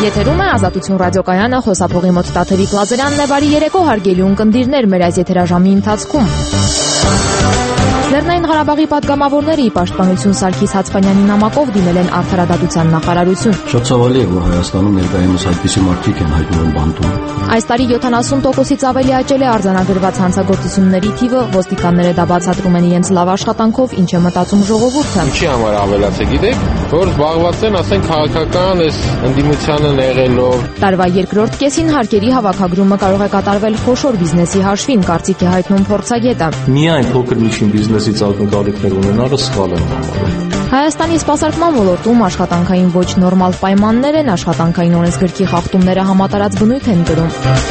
Եթերում է Ազատություն ռադիոկայանը, խոսափողի մոտ Տաթևիկ Լազարյանն է, բարի երեկո հարգելի ունկնդիրներ մեր այս եթերաժամի ընթացքում։ Լեռնային Ղարաբաղի պատգամավորները ի պաշտպանություն Սարգիս Հացկանյանի նամակով դիմել են Արդարադատության նախարարություն։ Շատ ցավալի է, որ Հայաստանում ներկայումս այդպիսի մարդիկ են հայտնվում բանտում։ Այս տարի 70%-ից ավելի աճել է արձանագրված հանցագործությունների թիվը, ոստիկանները դա բացատրում են իրենց լավ աշխատանքով, ինչ է մտածում ժողովուրդը։ Ինչի համար ավելացե գիտեք, որ զբաղված են, ասենք, քաղաքական այս ընդդիմությանը նեղելով։ Տարվա երկրորդ կեսին հարկերի հավաքագրումը կարող է կատարվել խոշոր բիզնեսի հաշվին, կարծիք է հայտնում փորձագետը։ Միայն փոքր միջին բիզնեսից ակնկալիքներ ունենալը սխալ են համարում։ Հայաստանի սպասարկման ոլորտում աշխատանքային ոչ նորմալ պայմաններ են, աշխատանքային օրենսգրքի խախտումները համատարած բնույթ են կրում։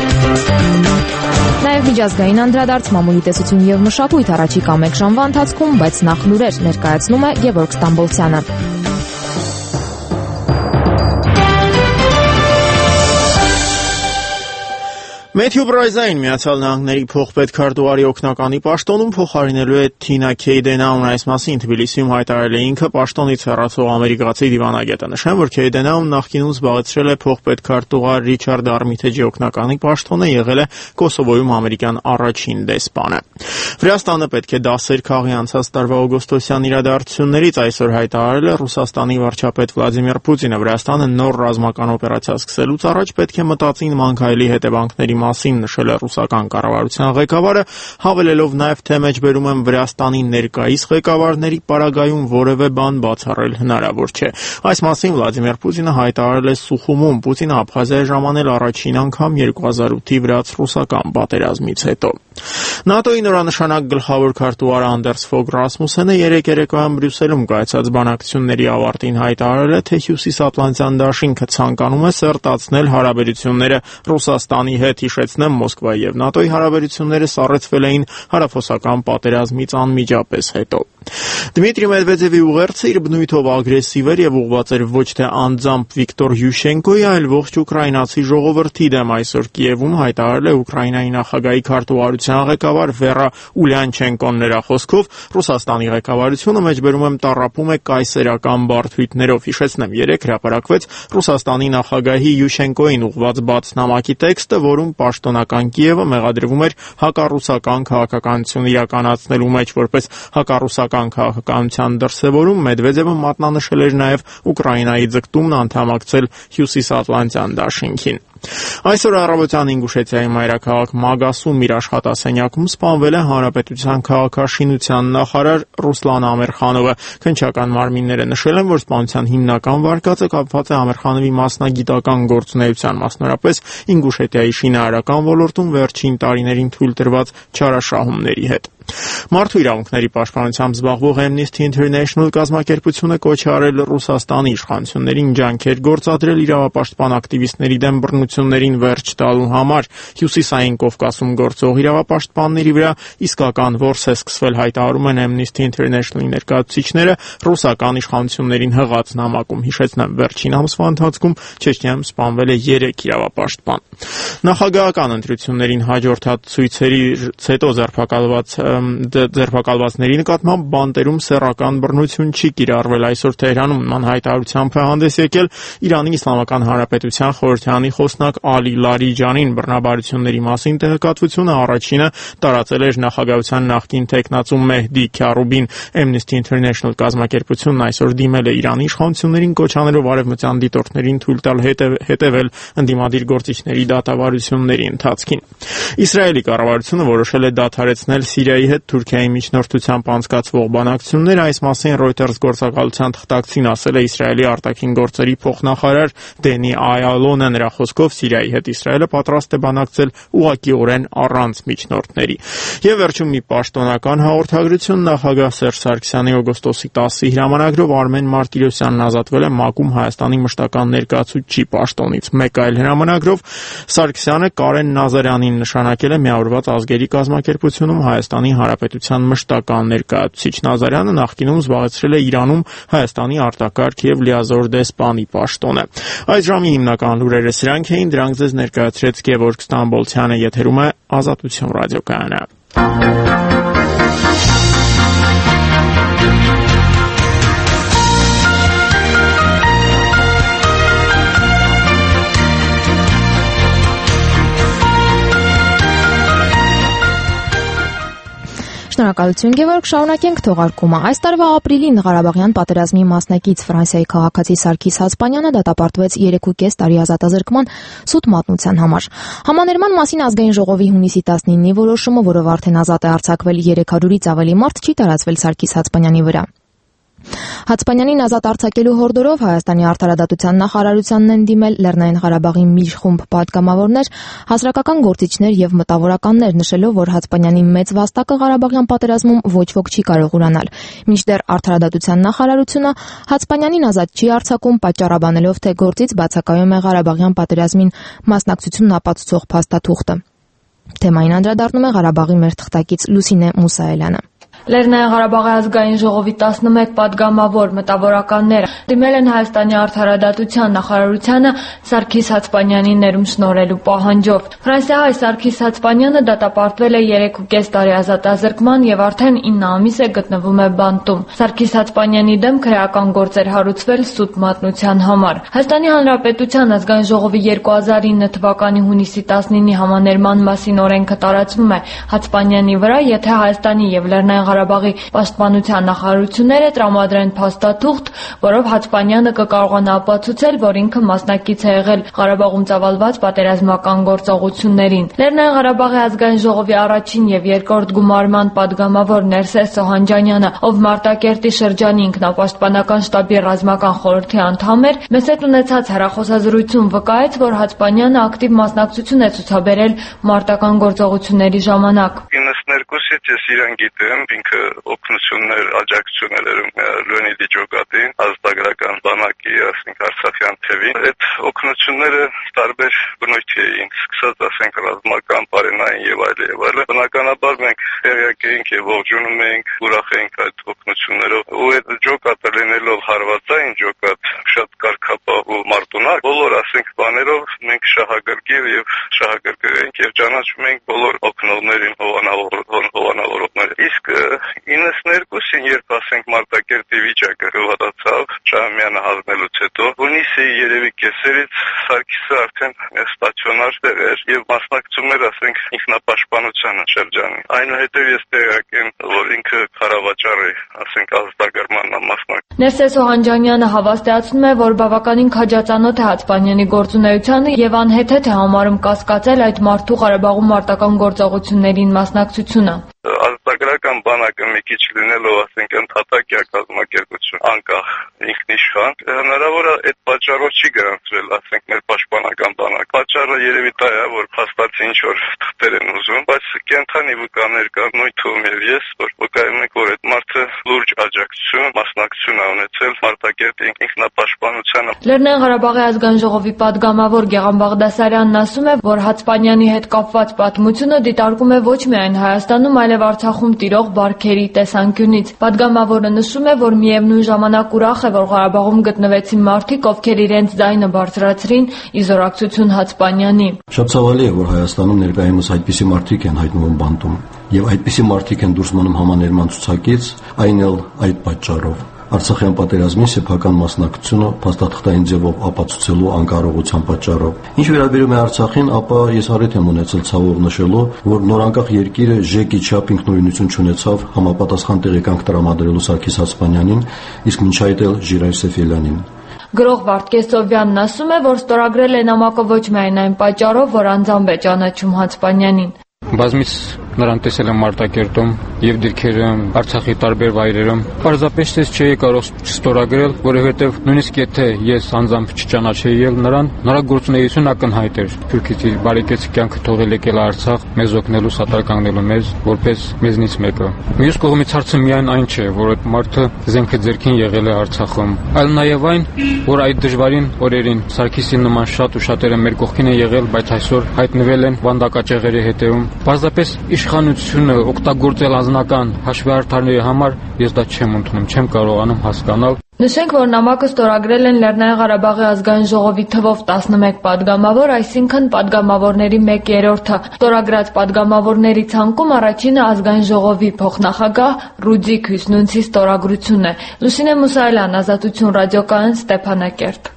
Նաև միջազգային անդրադարձ, մամուլի տեսություն եւ մշակույթ առաջիկա մեկ ժամվա ընթացքում, բայց նախ լուրեր ներկայացնում է Գևորգ Ստամբոլցյանը։ Մեթյու Բրայզային Միացյալ Նահանգների փոխպետքարտուղարի օգնականի պաշտոնում փոխարինելու է Թինա Քեյդենաուն, այս մասին Թբիլիսիում հայտարարել է ինքը պաշտոնից հեռացող ամերիկացի դիվանագետը։ Նշեմ, որ Քեյդենաուն նախկինում զբաղեցրել է փոխպետքարտուղար Ռիչարդ Արմիթեջի օգնականի պաշտոնը, եղել է Կոսովոյում ամերիկյան առաջին դեսպանը։ Վրաստանը պետք է դասեր քաղի անցած տարվա օգոստոսյան իրադարձություններից, այսօր հայտարարել է Ռուսաստանի վարչապետ Վլադիմիր Պուտինը։ Վրաստանը նոր ռազմական օպերացիա սկսելուց առաջ պետք է մտածի նման քայլի հետևանքների մասին, նշել է ռուսական կառավարության ղեկավարը, հավելելով նաև, թե մեջբերում են Վրաստանի ներկայիս ղեկավարների պարագայում որևէ բան բացառել հնարավոր չէ։ Այս մասին Վլադիմիր Պուտինը հայտարարել է Սուխումում։ Պուտինը Աբխազիա ժամանել առաջին անգամ 2008-ի վրաց-ռուսական պատերազմից հետո։ ՆԱՏՕ-ի նորանշանակ գլխավոր քարտուղար Անդերս Ֆոգ Ռասմուսենը երեկ երեկոյան Բրյուսելում կայացած բանակցությունների ավարտին հայտարարել է, թե Հյուսիսատլանտյան դաշինքը ցանկանում է սերտացնել հարաբերությունները Ռուսաստանի հետ։ Հիշեցնեմ, Մոսկվայի եւ ՆԱՏՕ-ի հարաբերությունները սառեցվել էին հարավոսական պատերազմից անմիջապես հետո։ Դմիտրի Մեդվեդևի ուղերձը իր բնույթով ագրեսիվ էր եւ ուղղված էր ոչ թե անձամբ Վիկտոր Յուշենկոյի, այլ ողջ ուկրաինացի ժողովրդի դեմ։ Այսօր Կիևում հայտարարել է Ուկրաինայի նախագահի քարտուղարության ղեկավար Վերա Ուլյանչենկոն։ Նրա խոսքով Ռուսաստանի ղեկավարությունը մեջբերում եմ տառապում է կայսերական բարդույթներով։ Հիշեցնեմ, երեք հրապարակվեց Ռուսաստանի նախագահի Յուշենկոյին ուղղված բաց նամակի տեքստը, որում պաշտոնական Կիևը մեղադրվում էր հակառուսական քաղաքականություն իրականացնելու մեջ, որպես հակառուսական քաղաքականության դրսևորում Մեդվեդևը մատնանշել էր նաև Ուկրաինայի ձգտումն անդամակցել Հյուսիսատլանտյան դաշինքին։ Այսօր առավոտյան Ինգուշեցիայի մայրաքաղաք Մագասում իր աշխատասենյակում սպանվել է Հանրապետության քաղաքաշինության նախարար Ռուսլան Ամերխանովը։ Քննչական մարմինները նշել են, որ սպանության հիմնական վարկածը կապված է Ամերխանովի մասնագիտական գործունեության, մասնավորապես Ինգուշետիայի շինարարական ոլորտում վերջին տարիներին թույլ տրված չարաշահումների հետ։ Մարդու իրավունքների պաշտպանությամբ զբաղվող Amnesty International կազմակերպությունը կոչ է արել Ռուսաստանի իշխանություններին ջանքեր գործադրել իրավապաշտպան ակտիվիստների դեմ բռնություններին վերջ տալու համար։ Հյուսիսային Կովկասում գործող իրավապաշտպանների վրա իսկական որս է սկսվել, հայտարարում են Amnesty International-ի ներկայացուցիչները ռուսական իշխանություններին հղած նամակում։ Հիշեցնեմ, վերջին ամսվա ընթացքում Չեչնիայում սպանվել է 3 իրավապաշտպան։ Նախագահական ընտրություններին հաջորդած ցույցերից հետո ձերբակալվածների նկատմամբ բանտերում սեռական բռնություն չի կիրառվել։ Այսօր Թեհրանում նման հայտարարությամբ է հանդես եկել Իրանի Իսլամական Հանրապետության խորհրդարանի խոսնակ Ալի Լարիջանին։ Բռնաբարությունների մասին տեղեկատվությունը առաջինը տարածել էր նախագահության նախկին թեկնածու Մեհդի Քյարուբին։ Amnesty International կազմակերպությունն այսօր դիմել է Իրանի իշխանություններին, կոչ անելով արևմտյան դիտորդներին թույլ տալ հետևել ընդդիմադիր գործիչների դատավարությունների ընթացքին։ Իսրայելի կառավարությունը որոշել է դադարեցնել Սիրիայի հետ Թուրքիայի միջնորդությամբ անցկացվող բանակցությունները։ Այս մասին Reuters գործակալության թղթակցին ասել է Իսրայելի արտաքին գործերի փոխնախարար Դենի Այալոնը։ Նրա խոսքով Սիրիայի հետ Իսրայելը պատրաստ է բանակցել ուղղակիորեն առանց միջնորդների։ Եվ վերջում մի պաշտոնական հաղորդագրություն, նախագահ Սերժ Սարգսյանի օգոստոսի 10-ի հրամանագրով Արմեն Մարտիրոսյանն ազատվել է ՄԱԿ-ում Հայաստանի մշտական ներկայացուցիչի պաշտոնից։ Մեկ այլ հրամանագրով Սարգսյանը Կարեն Նազարյանին նշանակել է Միավորված ազգերի կազմակերպությունում Հայաստանի Հանրապետության մշտական ներկայացուցիչ։ Նազարյանը նախկինում զբաղեցրել է Իրանում Հայաստանի արտակարգ եւ լիազոր դեսպանի պաշտոնը։ Այս ժամի հիմնական լուրերը սրանք էին, դրանք ձեզ ներկայացրեց Գևորգ Ստամբոլցյանը, եթերում է Ազատություն ռադիոկայանը։ Շնորհակալություն Գևորգ, շարունակենք թողարկումը։ Այս տարվա ապրիլին Ղարաբաղյան պատերազմի մասնակից Ֆրանսիայի քաղաքացի Սարգիս Հացպանյանը դատապարտվեց 3.5 տարի ազատազրկման սուտ մատնության համար։ Համաներման մասին ազգային ժողովի հունիսի 19-ի որոշումը, որով արդեն ազատ է արձակվել 300-ից ավելի մարդ, չի տարածվել Սարգիս Հացպանյանի վրա։ Հացպանյանին ազատ արձակելու հորդորով Հայաստանի արդարադատության նախարարությանն են դիմել Լեռնային Ղարաբաղի մի խումբ պատգամավորներ, հասարակական գործիչներ եւ մտավորականներ, նշելով, որ Հացպանյանի մեծ վաստակը Ղարաբաղյան պատերազմում ոչ ոք չի կարող ուրանալ։ Մինչդեռ արդարադատության նախարարությունը Հացպանյանին ազատ չի արձակում, պատճառաբանելով, թե գործից բացակայում է Ղարաբաղյան պատերազմին մասնակցությունն ապացուցող փաստաթուղթը։ Թեմային անդրադառնում է Ղարաբաղի մեր թղթակից Լուսինե Մուսայելյանը։ Լեռնային Ղարաբաղի ազգային ժողովի 11 պատգամավոր մտավորականները դիմել են Հայաստանի արդարադատության նախարարությանը Սարգիս Հացպանյանին ներում շնորհելու պահանջով։ Ֆրանսիահայ Սարգիս Հացպանյանը դատապարտվել է 3.5 տարի ազատազրկման եւ արդեն 9 ամիս է գտնվում է բանտում։ Սարգիս Հացպանյանի դեմ քրեական գործեր հարուցվել սուտ մատնության համար։ Հայաստանի Հանրապետության ազգային ժողովի 2009 թվականի հունիսի 19-ի համաներման մասին օրենքը տարածվում է Հացպանյանի վրա, եթե Հայաստանի եւ Լեռնային Ղարաբաղի պաշտպանության նախարարությունները տրամադրեն փաստաթուղթ, որով Հացպանյանը կկարողանա ապացուցել, որ ինքը մասնակից է եղել Ղարաբաղում ծավալված պատերազմական գործողություններին։ Լեռնային Ղարաբաղի ազգային ժողովի առաջին եւ երկրորդ գումարման падգամավոր Ներսես Սոհանջանյանը, ով Մարտակերտի շրջանի ինքնապաշտպանական շտաբի ռազմական խորհրդի անդամ էր, մեծ ունեցած հեռախոսազրույցում վկայեց, որ Հացպանյանը ակտիվ մասնակցություն է ցուցաբերել մարտական գործողությունների ժամանակ։ 92-ից ես իրան գիտեմ, ինքը օգնություններ, աջակցություններ Լեոնիդի Ջոկատին, ազատագրական բանակի, ասենք Արցախյան թևին։ Այդ օգնությունները տարբեր բնույթի էին, սկսած ասենք ռազմական, պարենային եւ այլ։ Բնականաբար մենք տեղյակ էինք եւ ողջունում էինք, ուրախ էինք այդ օգնություններով։ Ու այդ Ջոկատը լինելով հարվածային Ջոկատ, շատ կարգապահ ու մարտունակ, բոլոր ասենք բաներով մենք շահագրգիռ եւ շահագրգռ ենք եւ ճանաչում ենք բոլոր օգնողներին, հովանավորողները։ Իսկ 92-ին, երբ ասենք Մարտակերտի վիճակը հովատացավ Շահումյանը հանձնելուց հետո, հունիսի երևի կեսերից Սարգիսը արդեն ստացիոնար տեղ էր եւ մասնակցում էր ասենք ինքնապաշտպանության շրջանի։ Այնուհետեւ ես տեղյակ եմ, որ ինքը քարավաճառ է, ասենք ազատագրման մասնակից։ Ներսես Սոհանջանյանը հավաստիացնում է, որ բավականին քաջածանոթ է Հացպանյանի գործունեությանը եւ անհեթեթ է համարում կասկածել այդ մարդու Ղարաբաղում մարտական գործողություններին մասնակցությունը։ Ազատագրական բանակը մի քիչ լինելով ասենք ընդհատակյա կազմակերպություն անկախ ինքնիշխան, հնարավոր է այդ պատճառով չի գրանցվել ասենք մեր պաշտպանական բանակ։ Պատճառը երևի դա է, որ փաստացի ինչ որ թղթեր են ուզում, բայց կենթանի վկաներ կան, նույն թվում եւ ես, որ վկայում ենք, որ այդ մարդը լուրջ աջակցություն, մասնակցություն է ունեցել Մարտակերտի ինքնապաշտպանությանը։ Լեռնային Ղարաբաղի ազգային ժողովի падգամավոր Գեղամ Բաղդասարյանն ասում է, որ Հացպանյանի հետ կապված պատմությունը դիտարկում է ոչ միայն Հայաստանում, այլև Արցախում տիրող բարքերի տեսանկյունից։ Падգամավորը նշում է, որ միևնույն ժամանակ ուրախ է, որ Ղարաբաղում գտնվեցին մարդիկ, ովքեր իրենց ձայնը բարձրացրին ի զորակցություն Հացպանյանի։ Շատ ցավալի է, որ Հայաստանում ներկայումս այդպիսի մարդիկ են հայտնվում բանտում, եւ այդպիսի մարդիկ են դուրս մնում համաներման ցուցակից, այն էլ այդ պատճառով։ Արցախյան պատերազմի սեփական մասնակցությունը փաստաթղթային ձևով ապացուցելու անկարողության պատճառով։ Ինչ վերաբերում է Արցախին, ապա ես առիթ եմ ունեցել ցավով նշելու, որ նորանկախ երկիրը ժեկի չափ ինքնուրույնություն չունեցավ համապատասխան տեղեկանք տրամադրելու Սարգիս Հացպանյանին, իսկ մինչ այդ էլ Ժիրայր Սեֆիլյանին։ Գրող Վարդգես Սովյանն ասում է, որ ստորագրել է նամակը ոչ միայն այն պատճառով, որ անձամբ է ճանաչում Հացպանյանին։ Բազմից նրան տեսել եմ Մարտակերտում եւ դիրքերը Արցախի տարբեր վայրերում։ Պարզապես չէի կարող չստորագրել, որովհետեւ նույնիսկ եթե ես անձամբ չճանաչեի նրան, նրա գործունեությունը ակնհայտ էր։ Թուրքից իր բարեկեցիկ կյանքը թողել եկել Արցախ, մեզ օգնելու, սատար կանգնելու մեզ, որպես մեզնից մեկը։ Մյուս կողմից հարցը միայն այն չէ, որ այդ մարդը զենքը ձեռքին եղել է Արցախում, այլ նաեւ այն, որ այդ դժվարին օրերին Սարգիսի նման շատ ու շատերը մեր կողքին են եղել, բայց այսօր հայտնվել են վանդակաճեղերի հետևում։ Պարզապես իշխանությունը օգտագործել անձնական հաշվեհարթարների համար ես դա չեմ ընդունում, չեմ կարողանում հասկանալ։ Նշենք, որ նամակը ստորագրել են Լեռնային Ղարաբաղի ազգային ժողովի թվով 11 падգամավոր, այսինքն падգամավորների 1/3-ը։ Ստորագրած падգամավորների ցանկում առաջինը ազգային ժողովի փոխնախագահ Ռուդիկ Հյուսնունցի ստորագրությունն է։ Լուսինե Մուսայելյան, Ազատություն ռադիոկայան, Ստեփանակերտ։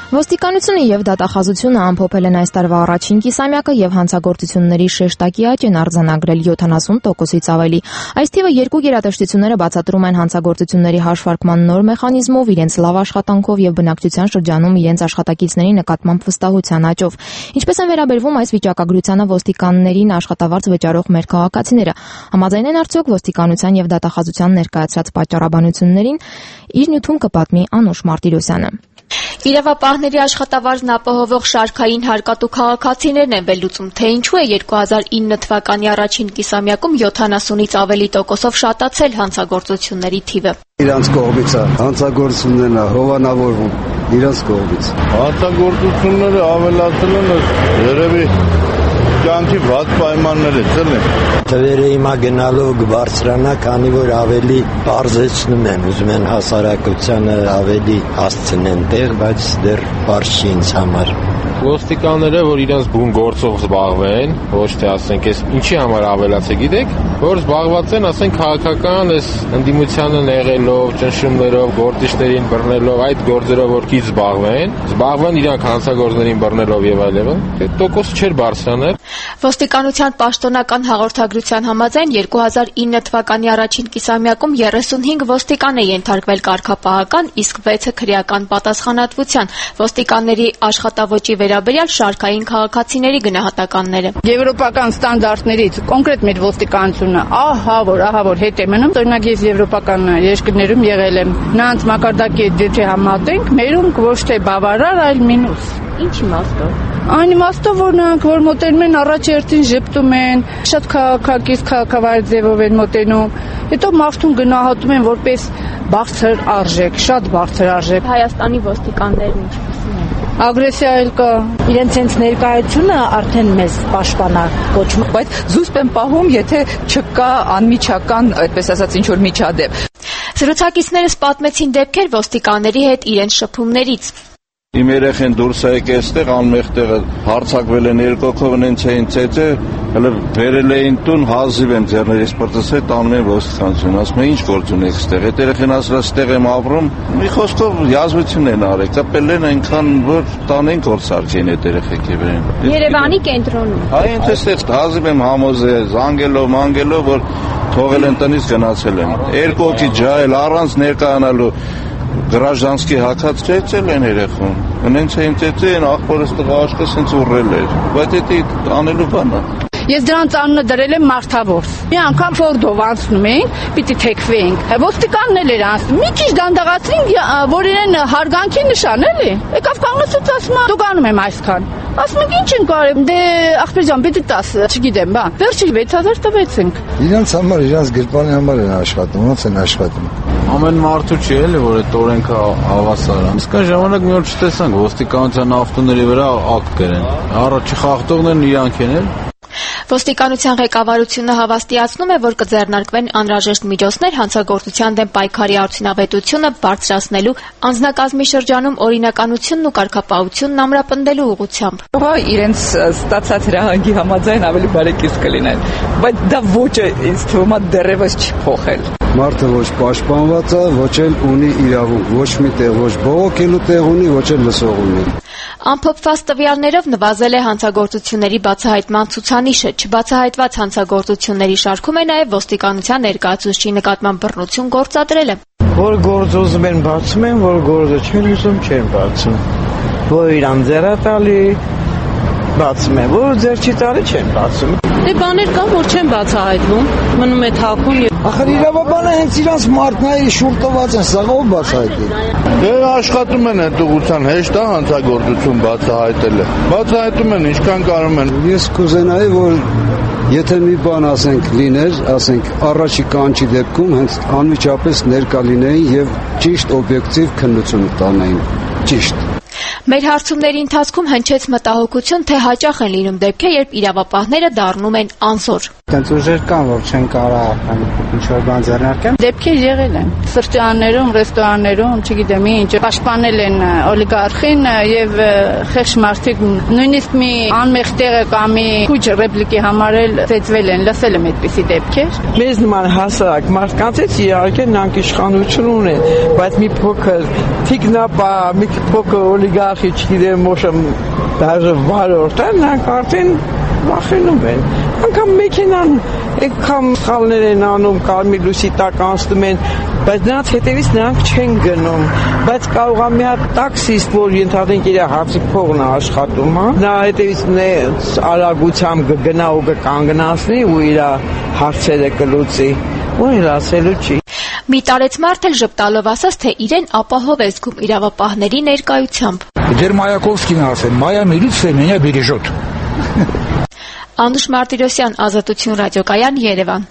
Ոստիկանությունը եւ դատախազությունը ամփոփել են այս տարվա առաջին կիսամյակը եւ հանցագործությունների շեշտակի աճ են արձանագրել 70%-ից ավելի։ Այս թիվը երկու գերատեսչությունները բացատրում են հանցագործությունների հաշվարկման նոր մեխանիզմով, իրենց լավ աշխատանքով եւ բնակչության շրջանում իրենց աշխատակիցների նկատմամբ վստահության աճով։ Ինչպես են վերաբերվում այս վիճակագրությանը ոստիկաններին աշխատավարձ վճարող մեր քաղաքացիները։ Համաձայն են արդյոք ոստիկանության եւ դատախազության ներկայացրած պատճառաբանություններին, իր նյութում կպատմի Անուշ Մարտիրոսյանը։ Իրավապահների աշխատավարձն ապահովող շարքային հարկատու քաղաքացիներն են վերլուծում, թե ինչու է 2009 թվականի առաջին կիսամյակում 70-ից ավելի տոկոսով շատացել հանցագործությունների թիվը։ Իրանց կողմից է հանցագործություններն հովանավորվում, իրանց կողմից։ Հանցագործությունները ավելացել են երևի կյանքի վատ պայմանները ծլեն։ Թվերը հիմա գնալով կբարձրանա, քանի որ ավելի բարձրացնում են, ուզում են հասարակությանը ավելի հասցնեն տեղ, բայց դեռ բարձ չի ինձ համար։ Ոստիկանները, որ իրենց բուն գործով զբաղվեն, ոչ թե ասենք էս ինչի համար ավելացե, գիտեք, որ զբաղված են, ասենք քաղաքական էս ընդդիմությանը նեղելով, ճնշումներով, գործիչներին բռնելով, այդ գործերով որ քիչ զբաղվեն իրանք հանցագործներին բռնելով եւ այլն, տոկոս չէր բարձրանալ։ Ոստիկանության պաշտոնական հաղորդագրության համաձայն 2009 թվականի առաջին կիսամյակում 35 ոստիկան է ենթարկվել կարգապահական, իսկ 6-ը քրեական պատասխանատվության։ Ոստիկանների աշխատավճի վերաբերյալ շարքային քաղաքացիների գնահատականները։ Եվրոպական ստանդարտներից կոնկրետ մեր ոստիկանությունը ահա որ հետ է մնում, օրինակ ես եվրոպական երկրներում եղել եմ։ Նրանց մակարդակի հետ եթե համատենք, մերում ոչ թե բավարար, այլ մինուս։ Ինչ իմաստով։ Այն իմաստով, որ նրանք որ մոտենում են առաջերտին ժպտում են, շատ քաղաքակից քաղաքավարի ձևով են մոտենում, հետո մարդուն գնահատում են որպես բարձր արժեք, շատ բարձր արժեք։ Հայաստանի ոստիկաններն ինչպիսին են։ Ագրեսիա էլ կա։ Իրենց հենց ներկայությունը արդեն մեզ պաշտպանա կոչում, բայց զուսպ են պահում, եթե չկա անմիջական, այդպես ասած, ինչ որ միջադեպ։ Զրուցակիցներս պատմեցին դեպքեր ոստիկանների հետ իրենց շփումներից։ Իմ երեխեն դուրս է եկել այստեղ անմեղ տեղը հարցակվել են երկոքով նենց էին ծեծե հələ վերել էին տուն հազիվ եմ ձեռներիս պրծսել տանում են ոստիկանություն ասում են ինչ գործ ունեք այստեղ այդ երեխեն ասել այստեղ եմ ապրում մի խոսքով յազվություն են արել կապել են այնքան որ տանեն գործարքին այդ երեխեքի վերին Երևանի կենտրոնում այ ինձ այստեղ հազիվ եմ համոզել զանգելով որ թողել են տնից գնացել են երկու հոգի ջահել առանց ներկայանալու Գրաժանսկի հակած ծեծել են երեխուն, նենց էին ծեծել, աղբորս տղա աշկը սենց ուռել էր, բայց դա անելու բան է։ Ես դրանց անունը դրել եմ մարդավորս։ Մի անգամ ֆորդով անցնում էինք, պիտի թեքվեինք։ Ոստիկանն էլ էր անցնում։ Մի քիչ դանդաղացրին, որ իրեն հարգանքի նշան էլի։ Եկավ կանգնեցած ասում, դու գանում եմ այսքան։ Ասում ենք ինչ ենք արել։ Դե ախպեր ջան, պիտի 10, չգիտեմ, բա։ Վերջի 6000 տվեցինք։ Իրանց համար, իրանց գրպանի համար են աշխատում, ոնց են աշխատում։ Ամեն մարդու չի էլի, որ այդ օրենքը հավասար է։ Իսկ այն ժամանակ մի օր չտեսանք ոստիկանության ավտոների վրա ակտ կերեն։ Առաջի խախտողներն իրանք են էլ։ Ոստիկանության ղեկավարությունը հավաստիացնում է, որ կձեռնարկվեն անհրաժեշտ միջոցներ հանցագործության դեմ պայքարի արդյունավետությունը բարձրացնելու, անձնակազմի շրջանում օրինականությունն ու կարգապահությունն ամրապնդելու ուղղությամբ։ Հա իրենց ստացած հրահանգի համաձայն ավելի բարեկիրթ կլինեն, բայց դա ոչը ինձ թվում է դեռևս չի փոխել։ Մարդը ոչ պաշտպանված է, ոչ էլ ունի իրավունք, ոչ մի տեղ ոչ բողոքելու տեղ ունի, ոչ էլ լսող ունի։ Ամփոփված տվյալներով նվազել է հանցագործությունների բացահայտման ցուցանիշը, չբացահայտված հանցագործությունների շարքում է նաև ոստիկանության ներկայացուցչի նկատմամբ բռնություն գործադրելը։ Որ գործ ուզում են բացում են, որ գործը չեն ուզում չեն բացում։ Որ իրան ձեռը տալի բացում են, որ ձեռ չի տալի չեն բացում։ Դե բաներ կան, որ չեն բացահայտվում, մնում է թաքուն։ Ախր իրավաբանը հենց իրանց մարդների շուռ տված են, սա ով բացահայտի։ Դե աշխատում են այդ ուղղության հեշտ է հանցագործություն բացահայտելը։ Բացահայտում են ինչքան կարող են։ Ես կուզենայի, որ եթե մի բան ասենք լիներ, ասենք առաջի կանչի դեպքում հենց անմիջապես ներկա լինեին եւ ճիշտ օբյեկտիվ քննություն տանեին։ Ճիշտ։ Մեր հարցումների ընթացքում հնչեց մտահոգություն, թե հաճախ են լինում դեպքեր, երբ իրավապահները դառնում են անզոր։ Տենց ուժեր կան, որ չեն կարող ինչ-որ բան ձեռնարկեն։ Դեպքեր եղել են։ Սրճարաններում, ռեստորաններում, չգիտեմ ինչ, պաշտպանել են օլիգարխին եւ խեղճ մարդիկ նույնիսկ մի անմեղ տեղը կամ մի քուչ ռեպլիկի համար էլ ծեծվել են, լսել եմ այդպիսի դեպքեր։ Մեզ նման հասարակ մարդկանցից իհարկե նրանք իշխանություն ունեն, բայց մի փոքր թիկնապա, մի փոքր օլիգարխի, չգիտեմ, մոշը даже վարորդ են, նրանք արդեն վախենում են։ Անկամ մեքենան այնքան սխալներ են անում, կարմիր լույսի տակ անցնում են, բայց նրանց հետևից նրանք չեն գնում։ Բայց կարող է մի հատ տաքսիստ, որ ենթադրենք իր հացի փողն է աշխատում, նա հետևից արագությամբ կգնա ու կկանգնացնի ու իր հարցերը կլուծի։ Ու էլ ասելու չի։ Մի տարեց մարդ էլ ժպտալով ասաց, թե իրեն ապահով է զգում իրավապահների ներկայությամբ։ Դեր Մայակովսկին ասել, «Մայա միլիցիա меня бережет»։ Անուշ Մարտիրոսյան, Ազատություն ռադիոկայան, Երևան։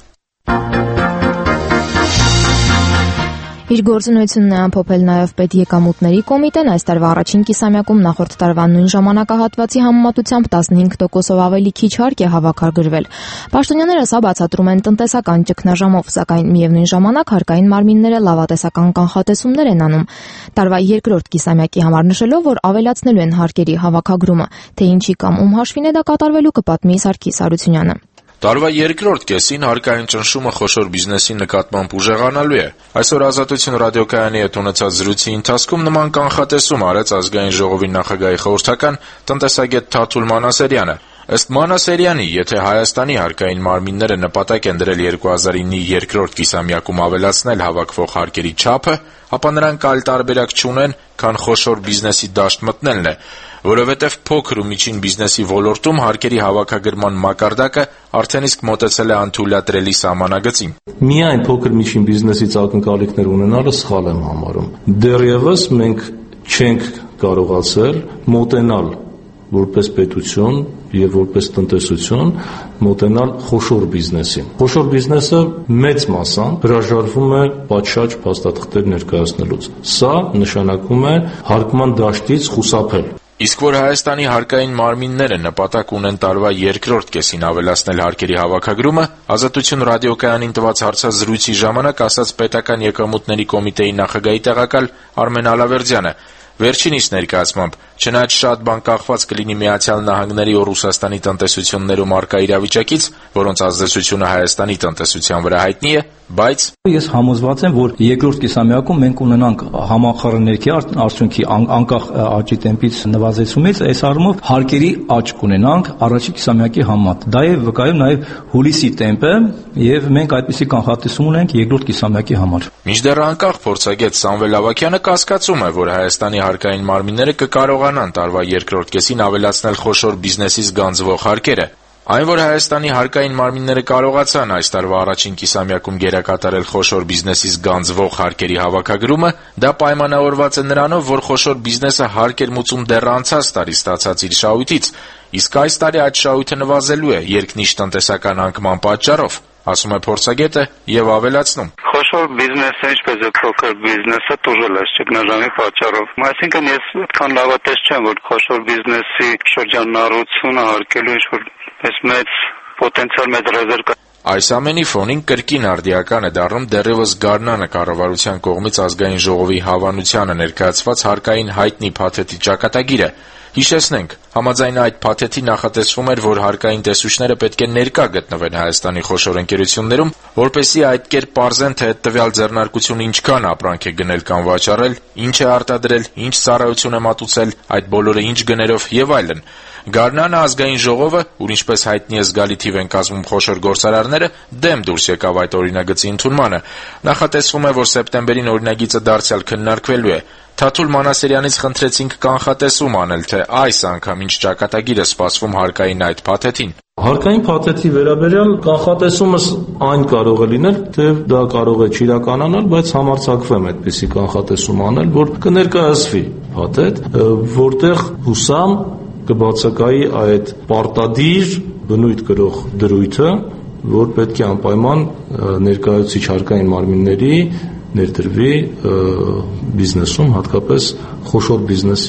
Իր գործունեությունն է ամփոփել նաև Պետեկամուտների կոմիտեն, այս տարվա առաջին կիսամյակում նախորդ տարվա նույն ժամանակահատվածի համեմատությամբ 15%-ով ավելի քիչ հարկ է հավաքագրվել։ Պաշտոնյաները սա բացատրում են տնտեսական ճգնաժամով, սակայն միևնույն ժամանակ հարկային մարմինները լավատեսական կանխատեսումներ են անում։ Տարվա երկրորդ կիսամյակի համար նշելով, որ ավելացնելու են հարկերի հավաքագրումը, թե ինչի կամ ում հաշվին է դա կատարվելու, կպատմի Սարգիս Արությունյանը։ Տարվա երկրորդ կեսին հարկային ճնշումը խոշոր բիզնեսի նկատմամբ ուժեղանալու է։ Այսօր Ազատություն ռադիոկայանի հետ ունեցած զրույցի ընթացքում նման կանխատեսում արեց Ազգային ժողովի նախագահի խորհրդական տնտեսագետ Թաթուլ Մանասերյանը։ Ըստ Մանասերյանի, եթե Հայաստանի հարկային մարմինները նպատակ են դրել 2009-ի երկրորդ կիսամյակում ավելացնել հավաքվող հարկերի չափը, ապա նրանք այլ տարբերակ չունեն, քան խոշոր բիզնեսի դաշտ մտնելն է, որովհետև փոքր ու միջին բիզնեսի ոլորտում հարկերի հավաքագրման մակարդակը արդեն իսկ մոտեցել է անթույլատրելի սահմանագծին։ Միայն փոքր միջին բիզնեսից ակնկալիքներ ունենալը սխալ եմ համարում։ Դեռևս մենք չենք կարողացել մոտենալ որպես պետություն եւ որպես տնտեսություն մոտենալ խոշոր բիզնեսին։ Խոշոր բիզնեսը մեծ մասամբ հրաժարվում է պատշաճ փաստաթղթեր ներկայացնելուց։ Սա նշանակում է հարկման դաշտից խուսափել։ Իսկ որ Հայաստանի հարկային մարմինները նպատակ ունեն տարվա երկրորդ կեսին ավելացնել հարկերի հավաքագրումը, Ազատություն ռադիոկայանին տված հարցազրույցի ժամանակ ասաց Պետական եկամուտների կոմիտեի նախագահի տեղակալ Արմեն Ալավերդյանը։ Վերջինիս ներկայացմամբ, չնայած շատ բան կախված կլինի Միացյալ Նահանգների ու Ռուսաստանի տնտեսություններում առկա իրավիճակից, որոնց ազդեցությունը Հայաստանի տնտեսության վրա հայտնի է, բայց ես համոզված եմ, որ երկրորդ կիսամյակում մենք ունենանք համախառն ներքի արդյունքի անկախ աճի տեմպից նվազեցումից, այս առումով հարկերի աճ կունենանք առաջին կիսամյակի համեմատ։ Դա է վկայում նաև հուլիսի տեմպը, եւ մենք այդպիսի կանխատեսում ունենք երկրորդ կիսամյակի համար։ Մինչդեռ անկախ փորձագետ Սամվել Ավագյանը կասկածում է, որ Հայաստանի հարկային մարմինները կկարողանան տարվա երկրորդ կեսին ավելացնել խոշոր բիզնեսից գանձվող հարկերը։ Այն, որ Հայաստանի հարկային մարմինները կարողացան այս տարվա առաջին կիսամյակում գերակատարել խոշոր բիզնեսից գանձվող հարկերի հավաքագրումը, դա պայմանավորված է նրանով, որ խոշոր բիզնեսը հարկ էր մուծում դեռ անցած տարի ստացած իր շահույթից, իսկ այս տարի այդ շահույթը նվազելու է երկնիշ տնտեսական անկման պատճառով, ասում է փորձագետը եւ ավելացնում. Խոշոր բիզնեսը, ինչպես է փոքր բիզնեսը, տուժել է ճգնաժամի պատճառով։ Այսինքն ես այդքան լավատես չեմ, որ խոշոր բիզնեսի շրջանառությունը հարկելու ինչ-որ մեծ պոտենցիալ մեծ ռեզերվ կա։ Այս ամենի ֆոնին կրկին արդիական է դառնում դեռևս Գարնանը կառավարության կողմից Ազգային ժողովի հավանությանը ներկայացված հարկային հայտնի փաթեթի ճակատագիրը։ Հիշեցնենք, համաձայն այդ փաթեթի նախատեսվում էր, որ հարկային տեսուչները պետք է ներկա գտնվեն Հայաստանի խոշոր ընկերություններում, որպեսզի այդ կերպ պարզեն, թե տվյալ ձեռնարկությունը ինչքան ապրանք է գնել կամ վաճառել, ինչ է արտադրել, ինչ ծառայություն է մատուցել, այդ բոլորը ինչ գներով եւ այլն։ Գարնանը Ազգային ժողովը, ուր ինչպես հայտնի է զգալի թիվ են կազմում խոշոր գործարարները, դեմ դուրս եկավ այդ օրինագծի ընդունմանը։ Նախատեսվում է, որ սեպտեմբերին օրինագիծը դարձյալ քննարկվելու է։ Թաթուլ Մանասերյանից խնդրեցինք կանխատեսում անել, թե այս անգամ ինչ ճակատագիր է սպասվում հարկային այդ փաթեթին։ Հարկային փաթեթի վերաբերյալ կանխատեսումս այն կարող է լինել, թե դա կարող է չիրականանալ, բայց համարձակվեմ այդպիսի կանխատեսում անել, որ կներկայացվի փաթեթ, որտեղ հուսամ կբացակայի այդ պարտադիր բնույթ կրող դրույթը, որ պետք է անպայման ներկայացուցիչ հարկային մարմինների ներդրվի բիզնեսում, հատկապես խոշոր բիզնեսում։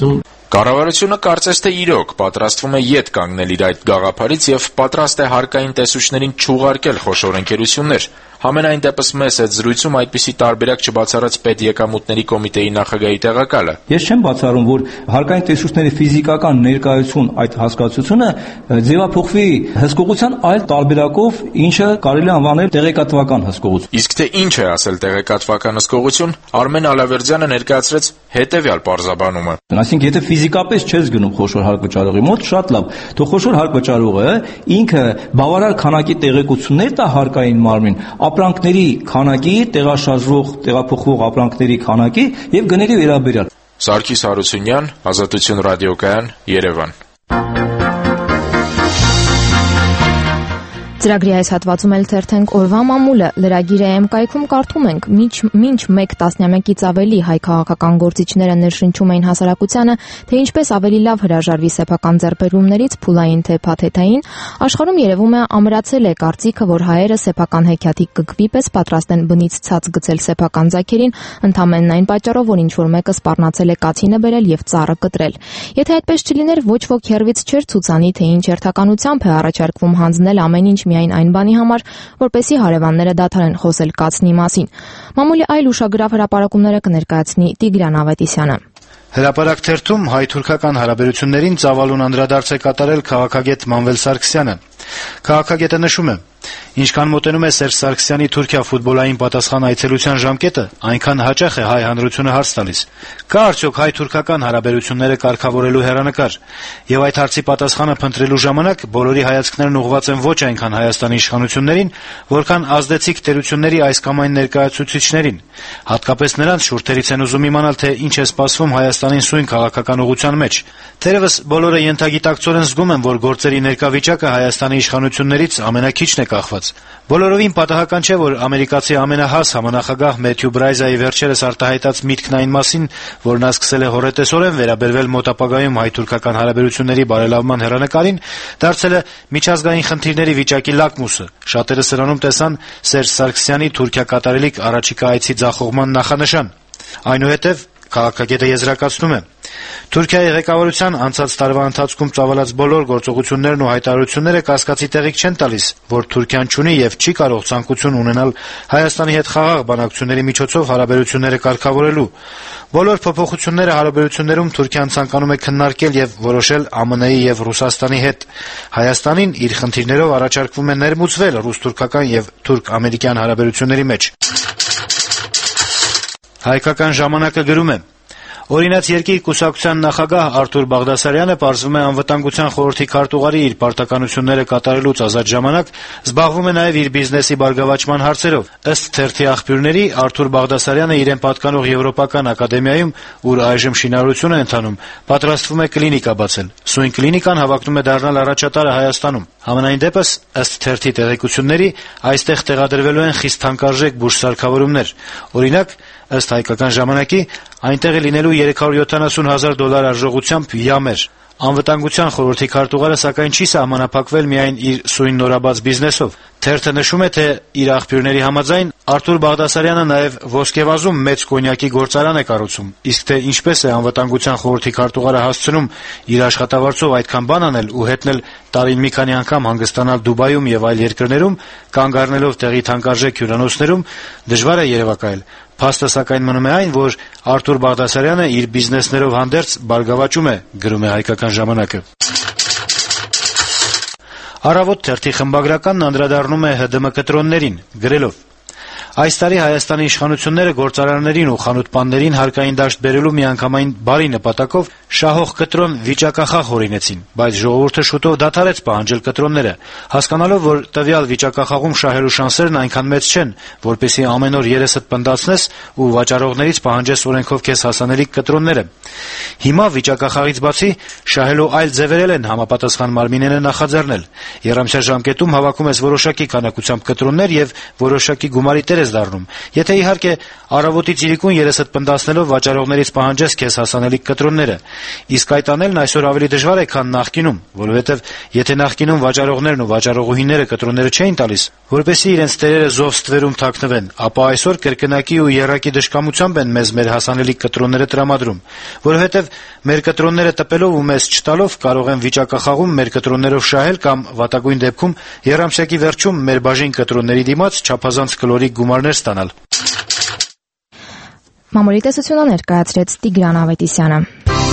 Կառավարությունը կարծես թե իրոք պատրաստվում է ետ կանգնել իր այդ գաղափարից եւ պատրաստ է հարկային տեսուչներին չուղարկել խոշոր ընկերություններ։ Համենայն դեպս մեզ այդ զրույցում այդպիսի տարբերակ չբացառած պետեկամուտների կոմիտեի նախագահի տեղակալը։ Ես չեմ բացառում, որ հարկային տեսուչների ֆիզիկական ներկայություն այդ հասկացությունը ձևափոխվի հսկողության այլ տարբերակով, ինչը կարելի է անվանել տեղեկատվական հսկողություն։ Իսկ թե ինչ է ասել տեղեկատվական հսկողություն, Արմեն Ալավերդյանը ներկայացրեց հետևյալ պարզաբանումը։ Այսինքն, եթե ֆիզիկապես չես գնում խոշոր հարկ վճարողի մոտ, շատ լավ, թող խոշոր հարկ վճարողը ինքը բավարար քանակի տեղեկություններ տա հարկային մարմին, ապրանքների քանակի, տեղաշարժվող, տեղափոխվող ապրանքների քանակի եւ գների վերաբերյալ։ Սարգիս Հարությունյան, Ազատություն ռադիոկայան, Երևան։ Ծրագրի այս հատվածում էլ թերթենք օրվա մամուլը։ Լրագիր EM-կայքում կարդում ենք. մինչ 1 տասնամյակից ավելի հայ քաղաքական գործիչները ներշնչում էին հասարակությանը, թե ինչպես ավելի լավ հրաժարվի սեփական ձեռքբերումներից, փուլային թե փաթեթային, աշխարհում երևում է ամրացել է կարծիքը, որ հայերը սեփական հեքիաթի կգվի պես պատրաստ են բնից ցած գցել սեփական ձագերին, ընդամենն այն պատճառով, որ ինչ-որ մեկը սպառնացել է կացինը բերել եւ ծառը կտրել։ Եթե այդպես չլիներ, ոչ ոք հերվից չէր ցուցանի, թե ինչ հերթականությամբ է առաջարկվում հանձնել ամեն ինչ միայն այն բանի համար, որպեսզի հարևանները դադարեն խոսել կացնի մասին։ Մամուլի այլ ուշագրավ հրապարակումները կներկայացնի Տիգրան Ավետիսյանը։ Հրապարակ թերթում հայ-թուրքական հարաբերություններին ծավալուն անդրադարձ է կատարել քաղաքագետ Մանվել Սարգսյանը։ Քաղաքագետը նշում է. Ինչքան մոտենում է Սերժ Սարգսյանի Թուրքիա ֆուտբոլային պատասխան այցելության ժամկետը, այնքան հաճախ է հայ հանրությունը հարց տալիս. կա արդյոք հայ-թուրքական հարաբերությունները կարգավորելու հեռանկար, եւ այդ հարցի պատասխանը փնտրելու ժամանակ բոլորի հայացքներն ուղղված են ոչ այնքան Հայաստանի իշխանություններին, որքան ազդեցիկ տերությունների այս կամ այն ներկայացուցիչներին, հատկապես նրանց շուրթերից են ուզում իմանալ, թե ինչ է սպասվում Հայաստանին սույն քաղաքական ուղղության մեջ։ Թերևս բոլորը ենթագիտակցորեն զգում են, որ գործերի ներկա վիճակը Հայաստանի իշխանություններից ամենակիչն է կախված։ Բոլորովին պատահական չէ, որ ամերիկացի ամենահաս համանախագահ Մեթյու Բրայզայի վերջերս արտահայտած միտքն այն մասին, որ նա սկսել է հոռետեսորեն վերաբերվել մոտ ապագայում հայ-թուրքական հարաբերությունների բարելավման հեռանկարին, դարձել է միջազգային խնդիրների վիճակի լակմուսը։ Շատերը սրանում տեսան Սերժ Սարգսյանի Թուրքիա կատարելիք առաջիկա այցի ձախողման նախանշան։ Այնուհետև քաղաքագետը եզրակացնում է. Թուրքիայի ղեկավարության անցած տարվա ընթացքում ծավալած բոլոր գործողություններն ու հայտարարությունները կասկածի տեղիք չեն տալիս, որ Թուրքիան չունի եւ չի կարող ցանկություն ունենալ Հայաստանի հետ խաղաղ բանակցությունների միջոցով հարաբերությունները կարգավորելու։ Բոլոր փոփոխությունները հարաբերություններում Թուրքիան ցանկանում է քննարկել եւ որոշել ԱՄՆ-ի եւ Ռուսաստանի հետ։ Հայաստանին իր խնդիրներով առաջարկվում է ներմուծվել ռուս-թուրքական եւ թուրք-ամերիկյան հարաբերությունների մեջ։ Հայկական ժամանակը գրում է. Օրինաց երկիր կուսակցության նախագահ Արթուր Բաղդասարյանը պարզվում է անվտանգության խորհրդի քարտուղարի իր պարտականությունները կատարելուց ազատ ժամանակ զբաղվում է նաև իր բիզնեսի բարգավաճման հարցերով։ Ըստ թերթի աղբյուրների Արթուր Բաղդասարյանը իրեն պատկանող Եվրոպական ակադեմիայում, ուր այժմ շինարարություն է ընթանում, պատրաստվում է կլինիկա բացել։ Սույն կլինիկան հավակնում է դառնալ առաջատարը Հայաստանում։ Համենայն դեպս, ըստ թերթի տեղեկությունների, այստեղ տեղադրվելու են խիստ թանկարժեք բուժսարքավորումներ։ Օրինակ, ըստ հայկական ժամանակի, այնտեղ է լինելու $370,000 արժողությամբ յամեր։ Անվտանգության խորհրդի քարտուղարը սակայն չի սահմանափակվել միայն իր սույն նորաբաց բիզնեսով։ Թերթը նշում է, թե իր աղբյուրների համաձայն Արթուր Բաղդասարյանը նաև Ոսկեվազում մեծ կոնյակի գործարան է կառուցում, իսկ թե ինչպես է անվտանգության խորհրդի քարտուղարը հասցնում իր աշխատավարձով այդքան բան անել ու հետնել տարին մի քանի անգամ հանգստանալ Դուբայում եւ այլ երկրներում, կանգ առնելով տեղի թանկարժեք հյուրանոցներում, դժվար է երևակայել։ Փաստը սակայն մնում է այն, որ Արթուր Բաղդասարյանը իր բիզնեսներով հանդերձ բարգավաճում է, գրում է Հայկական ժամանակը։ Առավոտ թերթի խմբագրականն անդրադառնում է ՀԴՄ կտրոններին, գրելով. Այս տարի Հայաստանի իշխանությունները գործարաններին ու խանութպաններին հարկային դաշտ բերելու միանգամայն բարի նպատակով շահող կտրոն վիճակախախ հորինեցին, բայց ժողովուրդը շուտով դադարեց պահանջել կտրոնները, հասկանալով, որ տվյալ վիճակախաղում շահելու շանսերն այնքան մեծ չեն, որպեսզի ամեն օր երեսդ պնդացնես ու վաճառողներից պահանջես օրենքով քեզ հասանելիք կտրոնները։ Հիմա վիճակախաղից բացի շահելու այլ ձևեր են համապատասխան մարմինները նախաձեռնել։ Եռամսյա ժամկետում հավաքում ես որոշակի քանակությամբ կտրոններ եւ որոշակի գումարի տեր ես դառնում։ Եթե իհարկե առավոտից իրիկուն երեսդ պնդացնելով վաճառողներից պահանջես քեզ հասանելիք կտրոնները, Իսկ այդ անելն այսօր ավելի դժվար է, քան նախկինում, որովհետև եթե նախկինում վաճառողներն ու վաճառողուհիները կտրոնները չէին տալիս, որպեսզի իրենց տերերը զով ստվերում թաքնվեն, ապա այսօր կրկնակի ու եռակի դժկամությամբ են մեզ մեր հասանելի կտրոնները տրամադրում, որովհետև մեր կտրոնները տպելով ու մեզ չտալով կարող են վիճակախաղում մեր կտրոններով շահել կամ վատագույն դեպքում եռամսյակի վերջում մեր բաժին կտրոնների դիմաց չափազանց կլորիկ գումարներ ստանալ։ Մամուլի տեսությունը ներկայացրեց Տիգրան Ավետիսյանը։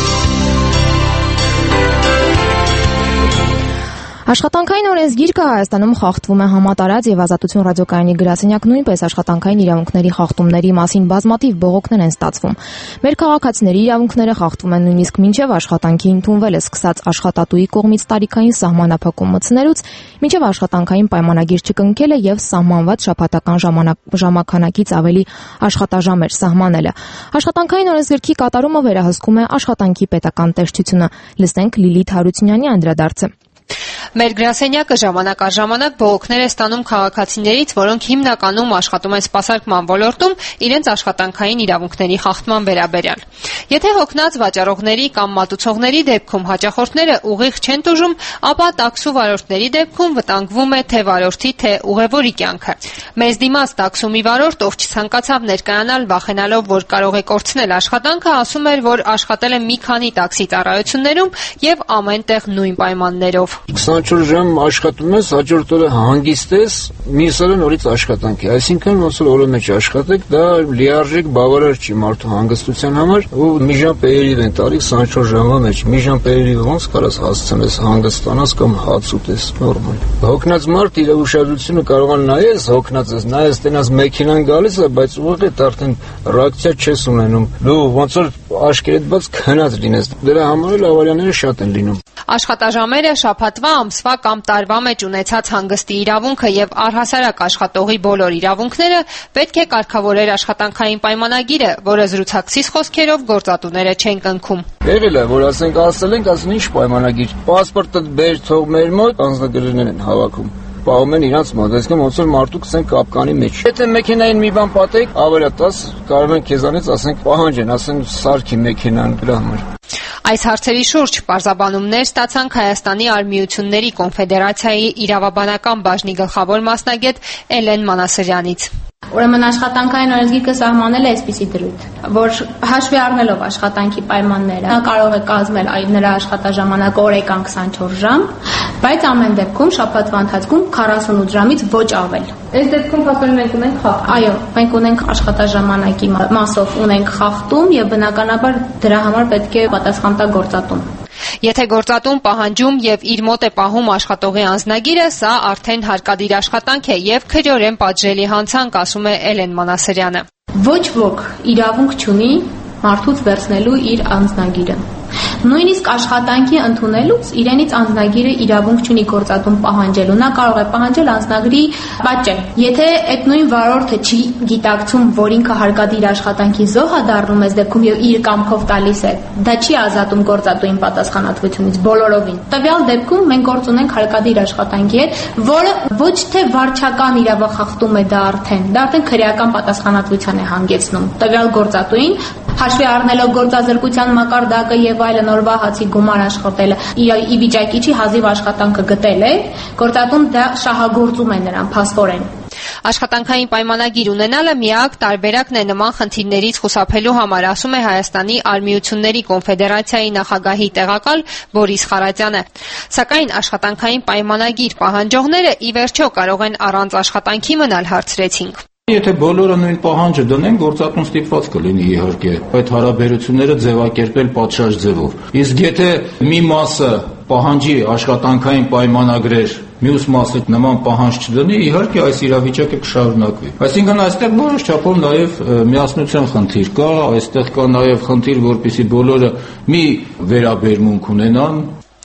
Աշխատանքային օրենսգիրքը Հայաստանում խախտվում է համատարած եւ Ազատություն ռադիոկայանի գրասենյակ նույնպես աշխատանքային իրավունքների խախտումների մասին բազմաթիվ բողոքներ են ստացվում։ Մեր քաղաքացիների իրավունքները խախտվում են նույնիսկ մինչեւ աշխատանքի ընդունվելը, սկսած աշխատատուի կողմից տարիքային սահմանափակում մտցնելուց, մինչեւ աշխատանքային պայմանագիր չկնքելը եւ սահմանված շաբաթական ժամանակից ավելի աշխատաժամեր սահմանելը։ Աշխատանքային օրենսգրքի կատարումը վերահսկում է աշխատանքի պետական տեսչությունը։ Լսենք Լիլիթ Հարությունյանի անդրադարձը։ Մեր գրասենյակը ժամանակ առ ժամանակ բողոքներ է ստանում քաղաքացիներից, որոնք հիմնականում աշխատում են սպասարկման ոլորտում իրենց աշխատանքային իրավունքների խախտման վերաբերյալ։ Եթե հոգնած վաճառողների կամ մատուցողների դեպքում հաճախորդները ուղիղ չեն տուժում, ապա տաքսու վարորդների դեպքում վտանգվում է թե վարորդի, թե ուղևորի կյանքը։ Մեզ դիմաց տաքսումի վարորդ, ով չցանկացավ ներկայանալ, վախենալով, որ կարող է կորցնել աշխատանքը, ասում էր, որ աշխատել է մի քանի տաքսի ծառայություններում եւ ամենտեղ նույն պայմաններով։ 24 ժամ աշխատում ես, հաջորդ օրը հանգիստ ես, մյուս օրը նորից աշխատանք է։ Այսինքն ոնց որ օրը մեջ աշխատեք, դա լիարժեք բավարար չի մարդու հանգստության համար, ու մի ժամ պերիոդ են տալի 24 ժամվա մեջ։ Մի ժամ պերիոդ ոնց կարաս հասցնես հանգստանաս կամ հաց ուտես, նորմալ։ Հոգնած մարդ իր ուշադրությունը կարող է նայես, հոգնած ես, նայես տենաս մեքենան գալիս է, բայց ուղղակի արդեն ռեակցիա չես ունենում։ Դու ոնց որ աշկերտ բաց քնած լինես։ Դրա համար էլ ավարիաները շատ են լինում։ Աշխատաժամերը շաբաթվա, ամսվա կամ տարվա մեջ ունեցած հանգստի իրավունքը եւ առհասարակ աշխատողի բոլոր իրավունքները պետք է կարգավորեր աշխատանքային պայմանագիրը, որը զրուցակցիս խոսքերով գործատուները չեն կնքում։ Եղել է, որ ասել ենք, ինչ պայմանագիր։ Պասպորտը բեր թող մեր մոտ, անձնագրերն են հավաքում։ Պահում են իրանց մոտ, այսինքն ոնց որ մարդու կսեն կապկանի մեջ։ Եթե մեքենային մի բան պատեք, ավելատաս կարող են քեզանից ասենք պահանջեն, ասեն սարքի մեքենան դրա համար։ Այս հարցերի շուրջ պարզաբանումներ ստացանք Հայաստանի Արմիությունների կոնֆեդերացիայի իրավաբանական բաժնի գլխավոր մասնագետ Էլեն Մանասարյանից։ Ուրեմն աշխատանքային օրենսգիրքը սահմանել է այսպիսի դրույթ, որ հաշվի առնելով աշխատանքի պայմանները, նա կարող է կազմել նրա աշխատաժամանակը օրեկան 24 ժամ, բայց ամեն դեպքում շաբաթվա ընթացքում 48 ժամից ոչ ավել։ Այս դեպքում փաստորեն մենք ունենք խախտում։ Այո, մենք ունենք աշխատաժամանակի մասով ունենք խախտում եւ բնականաբար դրա համար պետք է պատասխան տա գործատուն։ Եթե գործատուն պահանջում եւ իր մոտ է պահում աշխատողի անձնագիրը, սա արդեն հարկադիր աշխատանք է եւ քրեորեն պատժելի հանցանք, ասում է Էլեն Մանասարյանը։ Ոչ ոք իրավունք չունի մարդուց վերցնելու իր անձնագիրը։ Նույնիսկ աշխատանքի ընդունելուց իրենից անձնագիրը իրավունք չունի գործատուն պահանջելու։ Նա կարող է պահանջել անձնագրի պատճեն։ Եթե այդ նույն վարորդը չի գիտակցում, որ ինքը հարկադիր աշխատանքի զոհ է դառնում այս դեպքում եւ իր կամքով տալիս է, դա չի ազատում գործատուին պատասխանատվությունից բոլորովին։ Տվյալ դեպքում մենք գործ ունենք հարկադիր աշխատանքի հետ, որը ոչ թե վարչական իրավախախտում է դա արդեն քրեական պատասխանատվության է հանգեցնում։ Տվյալ գործատուին հաշվի առնելով գործազրկության մակարդակը եւ այլն օրվա հացի գումար աշխատելը ի վիճակի չի հազիվ աշխատանքը գտել է, գործատուն դա շահագործում է նրան փաստորեն։ Աշխատանքային պայմանագիր ունենալը միակ տարբերակն է նման խնդիրներից խուսափելու համար, ասում է Հայաստանի Արմիությունների կոնֆեդերացիայի նախագահի տեղակալ Բորիս Խարատյանը։ Սակայն աշխատանքային պայմանագիր պահանջողները ի վերջո կարող են առանց աշխատանքի մնալ, հարցրեցինք։ Եթե բոլորը նույն պահանջը դնեն, գործատուն ստիպված կլինի իհարկե այդ հարաբերությունները ձևակերպել պատշաճ ձևով։ Իսկ եթե մի մասը պահանջի աշխատանքային պայմանագրեր, մյուս մասը նման պահանջ չդնի, իհարկե այս իրավիճակը կշարունակվի։ Այսինքն այստեղ որոշ չափով նաև միասնության խնդիր կա, այստեղ կա նաև խնդիր, որպեսզի բոլորը մի վերաբերմունք ունենան։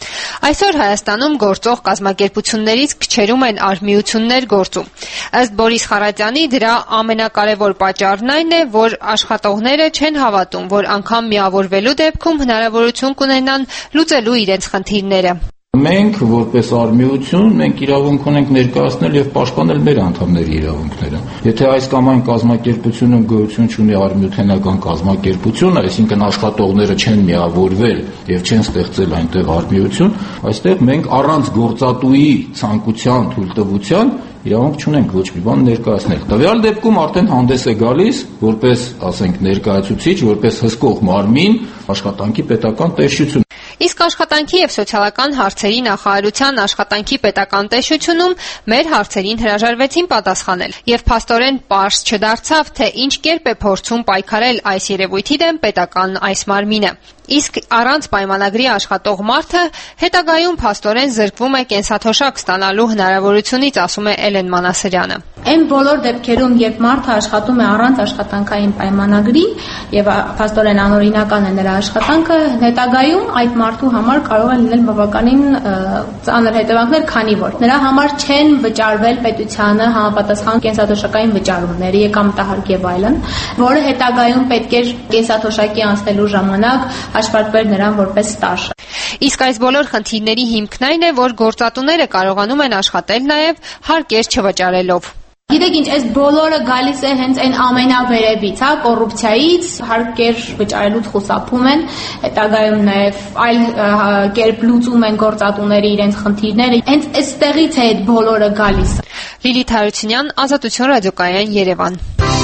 Այսօր Հայաստանում գործող կազմակերպություններից քչերում են արմիություններ գործում։ Ըստ Բորիս Խարատյանի դրա ամենակարևոր պատճառն այն է, որ աշխատողները չեն հավատում, որ անգամ միավորվելու դեպքում հնարավորություն կունենան լուծելու իրենց խնդիրները։ Մենք որպես արմիություն իրավունք ունենք ներկայացնել եւ պաշտպանել մեր անդամների իրավունքները։ Եթե այս կամ այն կազմակերպությունը գոյություն ունի արմիութենական կազմակերպություն, այսինքն աշխատողները չեն միավորվել եւ չեն ստեղծել այնտեղ արմիություն, այստեղ մենք առանց գործատուի ցանկության, թույլտվության իրավունք չունենք ոչ մի բան ներկայացնել։ Տվյալ դեպքում արդեն հանդես է գալիս որպես, ասենք, ներկայացուցիչ, որպես հսկող մարմին աշխատանքի պետական տեսչություն։ Իսկ աշխատանքի եւ սոցիալական հարցերի նախարարության աշխատանքի պետական տեսչությունում մեր հարցերին հրաժարվեցին պատասխանել եւ փաստորեն պարզ չդարձավ, թե ինչ կերպ է փորձում պայքարել այս երևույթի դեմ պետական այս մարմինը։ Իսկ առանց պայմանագրի աշխատող մարդը հետագայում փաստորեն զրկվում է կենսաթոշակ ստանալու հնարավորությունից, ասում է Էլեն Մանասարյանը։ Այն բոլոր դեպքերում, երբ մարդը աշխատում է առանց աշխատանքային պայմանագրի եւ փաստորեն անօրինական է նրա աշխատանքը, հետագայում այդ մարդու համար կարող է լինել բավականին ծանր հետևանքներ, քանի որ նրա համար չեն վճարվել պետությանը համապատասխան կենսաթոշակային վճարումներ, եկամտահարկ եւ այլն, որը հետագայում պետք է կենսաթոշակի անցնելու ժամանակ հաշվարկվել նրան որպես ստաժ։ Իսկ այս բոլոր խնդիրների հիմքն այն է, որ գործատուները կարողանում են աշխատել նաև հարկեր չվճարելով։ Գիտեք ինչ, այս բոլորը գալիս է հենց այն ամենավերևից, կոռուպցիայից, հարկեր վճարելուց խուսափում են, հետագայում նաև այլ կերպ լուծում են գործատուները իրենց խնդիրները, հենց այստեղից է այդ բոլորը գալիս։ Լիլիթ Հարությունյան, Ազատություն ռադիոկայան, Երևան։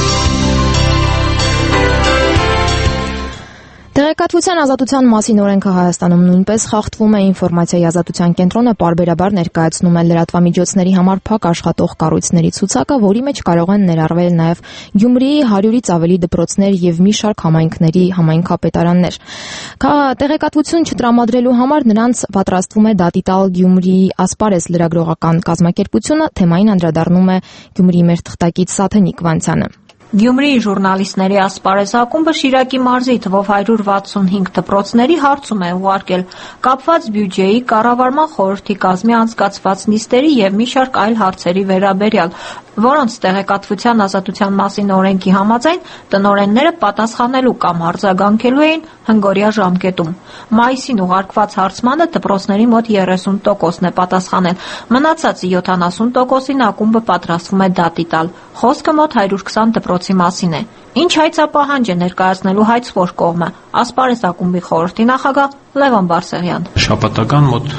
Տեղեկատվության ազատության մասին օրենքը Հայաստանում նույնպես խախտվում է։ Ինֆորմացիայի ազատության կենտրոնը պարբերաբար ներկայացնում է լրատվամիջոցների համար փակ աշխատող կառույցների ցուցակը, որի մեջ կարող են ներառվել նաև Գյումրիի 100-ից ավելի դպրոցներ եւ մի շարք համայնքների համայնքապետարաններ։ Տեղեկատվություն չտրամադրելու համար նրանց պատրաստվում է դատի տալ Գյումրիի Ասպարես լրագրողական կազմակերպությունը, թեմային անդրադառնում է Գյումրիի մեր թղթակից Սաթենիկ Վանցյանը։ Գյումրիի ժուրնալիստների Ասպարես ակումբը Շիրակի մարզի թվով 165 դպրոցների հարցում է ուղարկել կապված բյուջեի, կառավարման խորհրդի կազմի անցկացված նիստերի եւ մի շարք այլ հարցերի վերաբերյալ, որոնց տեղեկատվության ազատության մասին օրենքի համաձայն տնօրենները պատասխանելու կամ արձագանքելու էին հնգօրյա ժամկետում։ Մայիսին ուղարկված հարցմանը դպրոցների մոտ 30%-ն է պատասխանել, մնացած 70%-ին ակումբը պատրաստվում է դատի տալ։ Խոսքը մոտ 120 դպրոցի մասին է։ Ինչ հայցապահանջ է ներկայացնելու հայցվոր կողմը, Ասպարես ակումբի խորհրդի նախագահ Լևոն Բարսեղյան։ Շաբաթական մոտ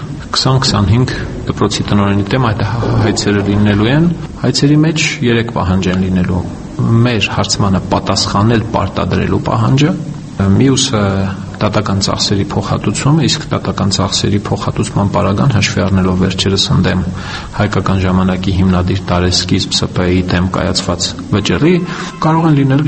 20-25 դպրոցի տնօրենի դեմ այդ հայցերը լինելու են։ Հայցերի մեջ 3 պահանջ են լինելու։ Մեր հարցմանը պատասխանել պարտադրելու պահանջը, մյուսը դատական ծախսերի փոխհատուցումը, իսկ դատական ծախսերի փոխհատուցման պարագան հաշվի առնելով վերջերս ընդդեմ հայկական ժամանակի հիմնադիր տարեսկիզբ ՍՊ-ի դեմ կայացված վճռի, կարող են լինել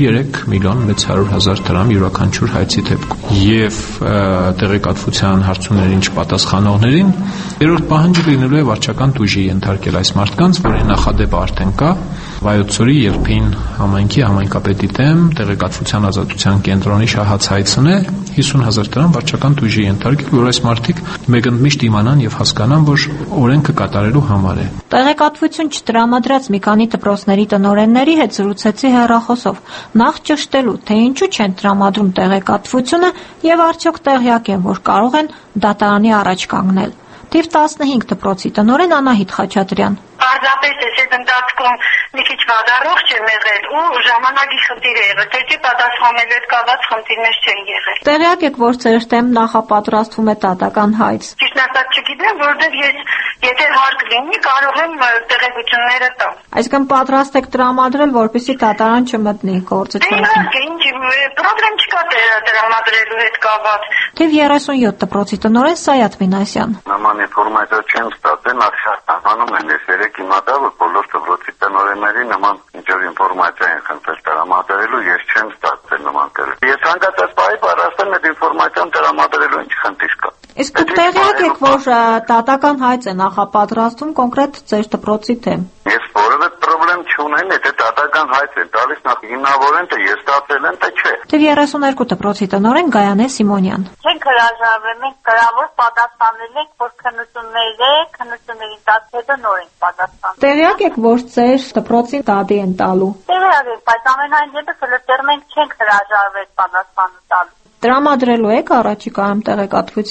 3.600.000 դրամ յուրաքանչյուր հայցի դեպքում։ Եվ տեղեկատվության հարցումներին չպատասխանողներին երրորդ պահանջը լինելու է վարչական տուժի ենթարկել այս մարդկանց, որի նախադեպը արդեն կա Վայոց ձորի Երփին համայնքի համայնքապետի դեմ տեղեկատվության ազատության կենտրոնի շահացայցն է 50,000 դրամ վարչական տուժի ենթարկել, որ այս մարդիկ մեկընդմիշտ իմանան եւ հասկանան, որ օրենքը կատարելու համար է։ Տեղեկատվություն չտրամադրած մի քանի դպրոցների տնօրենների հետ զրուցեցի հեռախոսով, նախ ճշտելու, թե ինչու չեն տրամադրում տեղեկատվությունը եւ արդյոք տեղյակ են, որ կարող են դատարանի առաջ կանգնել։ Թիվ 15 դպրոցի տնօրեն Անահիտ Խաչատրյան։ Պարզապես այս ընթացքում մի քիչ վազառող չեմ եղել ու ժամանակի խնդիր է եղել, թե պատասխանելու հետ կապված խնդիրներ չեն եղել։ Տեղյակ եք, որ ձեր դեմ նախապատրաստվում է դատական հայց։ Ճիշտ ասած չգիտեմ, որովհետև ես եթե հարկ լինի, կարող եմ տեղեկությունները տալ։ Այսինքն պատրաստ եք տրամադրել, որպեսզի դատարան չմտնի գործը չասի։ Ինչ պրոբլեմ չկա տրամադրելու հետ կապված։ Թիվ 37 դպրոցի տնօրեն Սայաթ Մինասյան։ Նման ինֆորմացիա չեմ ստացել, նախշահանում են ես երեք իմացա, որ բոլոր դպրոցի տնօրենների նման ինչ-որ ինֆորմացիա են խնդրել տրամադրելու, ես չեմ ստացել նման կերպ։ Ես հանգացած պահի պատրաստեմ այդ ինֆորմացիան տրամադրելու ինչ խնդիր կա։ Իսկ դուք տեղյակ եք, որ դատական հայց է նախապատրաստում կոնկրետ ձեր դպրոցի դեմ։ Ես որևէ պրոբլեմ չունեմ, եթե դատական հայց է տալիս, նախ հիմնավորեն, թե ես ստացել եմ, թե չէ։ Թիվ 32 դպրոցի տնօրեն Գայանե Սիմոնյան։ Չենք հրաժարվել, մենք գրավոր պատասխանել ենք, որ քննությունների դատերը նոր են պատասխանել։ Տեղյակ եք, որ ձեր դպրոցին դատի են տալու։ Տեղյակ եք, բայց ամենայն դեպս դեռ մենք չենք հրաժարվել պատասխանը տալու։ Տրամադրելու եք առաջիկայում տեղեկատվությունը։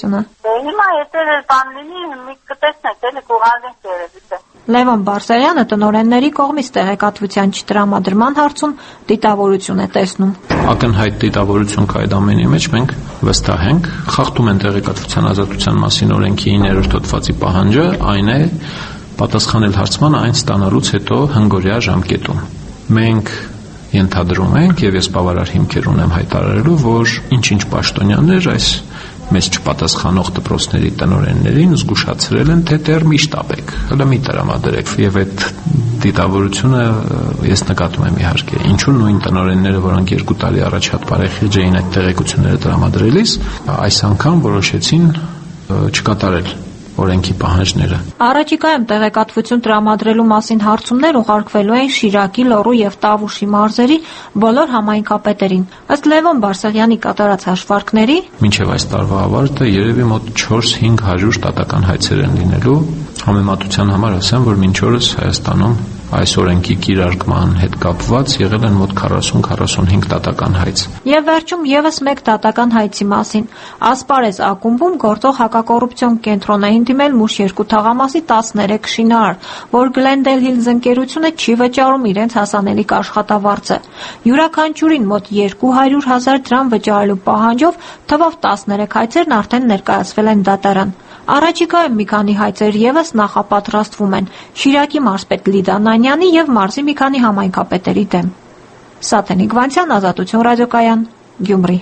Հիմա եթե բան լինի, մի կտեսնեք, էլի կուղարկենք երևի։ Լևոն Բարսեղյանը տնօրենների կողմից տեղեկատվության չտրամադրման հարցում դիտավորություն է տեսնում։ Ակնհայտ դիտավորություն կա այդ ամենի մեջ, մենք վստահ ենք, խախտում են տեղեկատվության ազատության մասին օրենքի 9-րդ հոդվածի պահանջը, այն է պատասխանել հարցմանը այն ստանալուց հետո հնգօրյա ժամկետում։ Մենք ենթադրում ենք, եւ ես բավարար հիմքեր ունեմ հայտարարելու, որ ինչ-ինչ պաշտոնյաներ այս մեզ չպատասխանող դպրոցների տնօրեններին զգուշացրել են, թե դեռ միշտ ապեք, հələ մի տրամադրեք, եւ այդ դիտավորությունը ես նկատում եմ իհարկե։ Ինչու նույն տնօրենները, որոնք 2 տարի առաջ հատ բարեխիղճ էին այդ տեղեկությունները տրամադրելիս, այս անգամ որոշեցին չկատարել օրենքի պահանջները։ Առաջիկայում տեղեկատվություն տրամադրելու մասին հարցումներ ուղարկվելու են Շիրակի, Լոռու եւ Տավուշի մարզերի բոլոր համայնքապետերին։ Ըստ Լևոն Բարսեղյանի կատարած հաշվարկների, մինչև այս տարվա ավարտը երևի մոտ 4-500 տատական հայցեր են լինելու։ Համեմատության համար ասեմ, որ մինչ օրս Հայաստանում այս օրենքի կիրարկման հետ կապված եղել են մոտ 40-45 տատական հայց։ Եվ վերջում եւս մեկ տատական հայցի մասին։ Ասպարեզ ակումբում գործող հակակոռուպցիոն կենտրոն է ընդդիմել Մուշ 2 թաղամասի 13 շինարար, որ Glendale Hills ընկերությունը չի վճարում իրենց հասանելիք աշխատավարձը։ Յուրաքանչյուրին մոտ 200,000 դրամ վճարելու պահանջով թվով 13 հայցերն արդեն ներկայացվել են դատարան։ Առաջիկայում մի քանի հայցեր եւս նախապատրաստվում են Շիրակի մարզպետ Լիդա Նանյանի եւ մարզի մի քանի համայնքապետերի դեմ։ Սաթենիկ Վանցյան, Ազատություն ռադիոկայան, Գյումրի։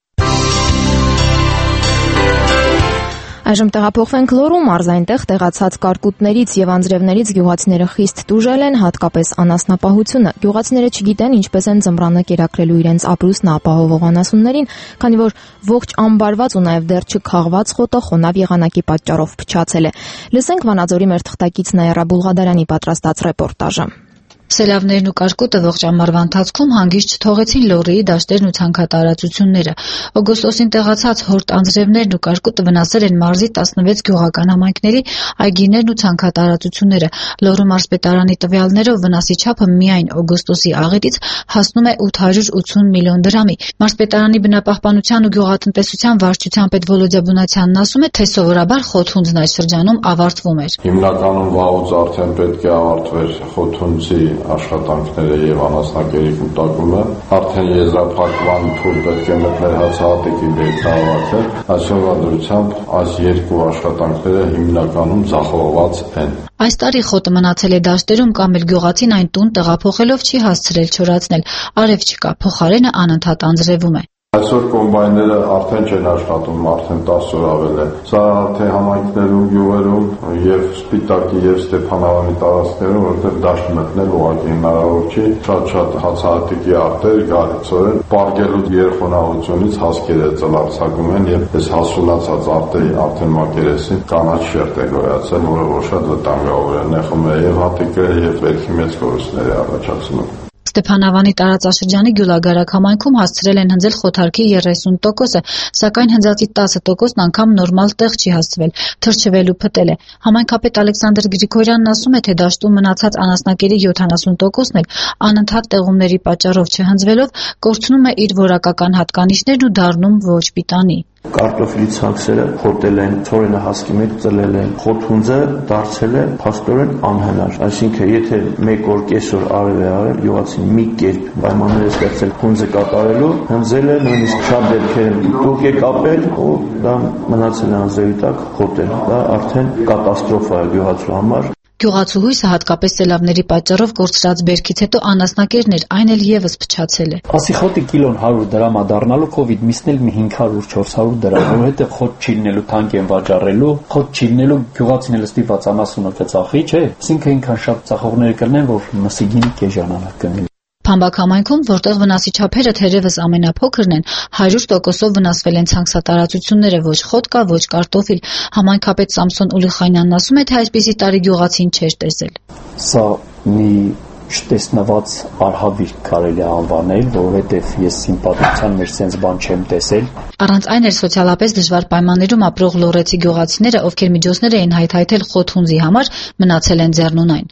Այժմ տեղափոխվենք Լոռու մարզ, այնտեղ տեղացած կարկուտներից եւ անձրևներից գյուղացիները խիստ տուժել են, հատկապես անասնապահությունը։ Գյուղացիները չգիտեն ինչպես են ձմռանը կերակրելու իրենց ապրուստն ապահովող անասուններին, քանի որ ողջ ամբարված ու նաեւ դեռ չքաղված խոտը խոնավ եղանակի պատճառով փչացել է։ Լսենք Վանաձորի մեր թղթակից Նաիրա Բուլղադարյանի պատրաստած ռեպորտաժը։ Սելավներն ու կարկուտը ողջ ամառվա ընթացքում հանգիստ չթողեցին Լոռիի դաշտերն ու ցանքատարածությունները։ Օգոստոսին տեղացած հորտ անձրևներն ու կարկուտը վնասել են մարզի 16 գյուղական համայնքների այգիներն ու ցանքատարածությունները։ Լոռու մարզպետարանի տվյալներով վնասի չափը միայն օգոստոսի աղետից հասնում է 880 միլիոն դրամի։ Մարզպետարանի բնապահպանության ու գյուղատնտեսության վարչության պետ Վոլոդյա Բունացյանն ասում է, թե սովորաբար խոթհունձն այս շրջանում ավարտվում էր։ Հիմնականում վաղուց արդեն պետք է ավարտվեր խոթհունձի աշխատանքները եւ անասնակերի կուտակումը, արդեն եզրափակման փուլ պետք է մտներ հացահատիկի բերքահավաքը, այսօրվա դրությամբ այս երկու աշխատանքները հիմնականում ձախողված են։ Այս տարի խոտը մնացել է դաշտերում կամ էլ գյուղացին այն տուն տեղափոխելով չի հասցրել չորացնել, արև չկա, փոխարենը անընդհատ անձրևում է։ Այսօր կոմբայները արդեն չեն աշխատում, արդեն 10 օր ավել է։ Սա թե համայնքներում, գյուղերում եւ Սպիտակի եւ Ստեփանավանի տարածքներում, որտեղ դաշտ մտնել ուղղակի հնարավոր չի, շատ հացահատիկի արտեր գալիցորեն պարկելու երխոնավությունից հասկերը ծլարձակում են եւ այս հասունացած արտերի արդեն մակերեսին կանաչ շերտ է գոյացել, որը որ շատ վտանգավոր է, նեղում է եւ հատիկը եւ վերքի մեծ կորուստներ է առաջացնում։ Ստեփանավանի տարածաշրջանի Գյուլագարակ համայնքում հասցրել են հնձել խոթարքի 30%-ը, սակայն հնձածի 10%-ն անգամ նորմալ տեղ չի հասցվել, թրջվելու փտել է։ Համայնքապետ Ալեքսանդր Գրիգորյանն ասում է, թե դաշտում մնացած անասնակերի 70%-ն էլ անընդհատ տեղումների պատճառով չհնձվելով կորցնում է իր որակական հատկանիշներն ու դառնում ոչ պիտանի։ Կարտոֆիլի ցանքսերը խոտել են, ցորենը հասկի մեջ ծլել են, խոթհունձը դարձել է փաստորեն անհնար։ Այսինքն, եթե մեկ օր կեսօր արև է արել, յուղացին մի կերպ պայմաններ է ստեղծել հունձը կատարելու, հնձել է, նույնիսկ շատ դեպքերում տուկ է կապել ու դա մնացել է անձրևի տակ խոտել։ Դա արդեն կատաստրոֆա է յուղացու համար։ Գյուղացուհույսը հատկապես սելավների պատճառով կորցրած բերքից հետո անասնակերն էր, այն էլ եւս փչացել է։ Ասի խոտի կիլոն 100 դրամ է դառնալու COVID միսնել մի 500-400 դրամ, որովհետեւ խոտ չի լինելու թանկ են վաճառելու, խոտ չի լինելու գյուղացին էլ ստիպված անասունը կծախի, չէ՞։ Այսինքն ինքան շատ ծախողներ կլինեն, որ մսիգին կեժանանա կնի։ Փամբակ համայնքում, որտեղ վնասի չափերը թերևս ամենափոքրն են, 100%-ով վնասվել են ցանքսատարածությունները, ոչ խոտ կա, ոչ կարտոֆիլ։ Համայնքապետ Սամսոն Ուլիխանյանն ասում է, թե այսպիսի տարի գյուղացին չէր տեսել։ Սա մի չտեսնված արհավիրք կարելի է անվանել, որովհետև ես իմ պատմության մեջ sense բան չեմ տեսել։ Առանց այն էր սոցիալապես դժվար պայմաններում ապրող լոռեցի գյուղացիները, ովքեր միջոցներ էին հայթայթել խոթհունձի համար, մնացել են ձեռնունայն։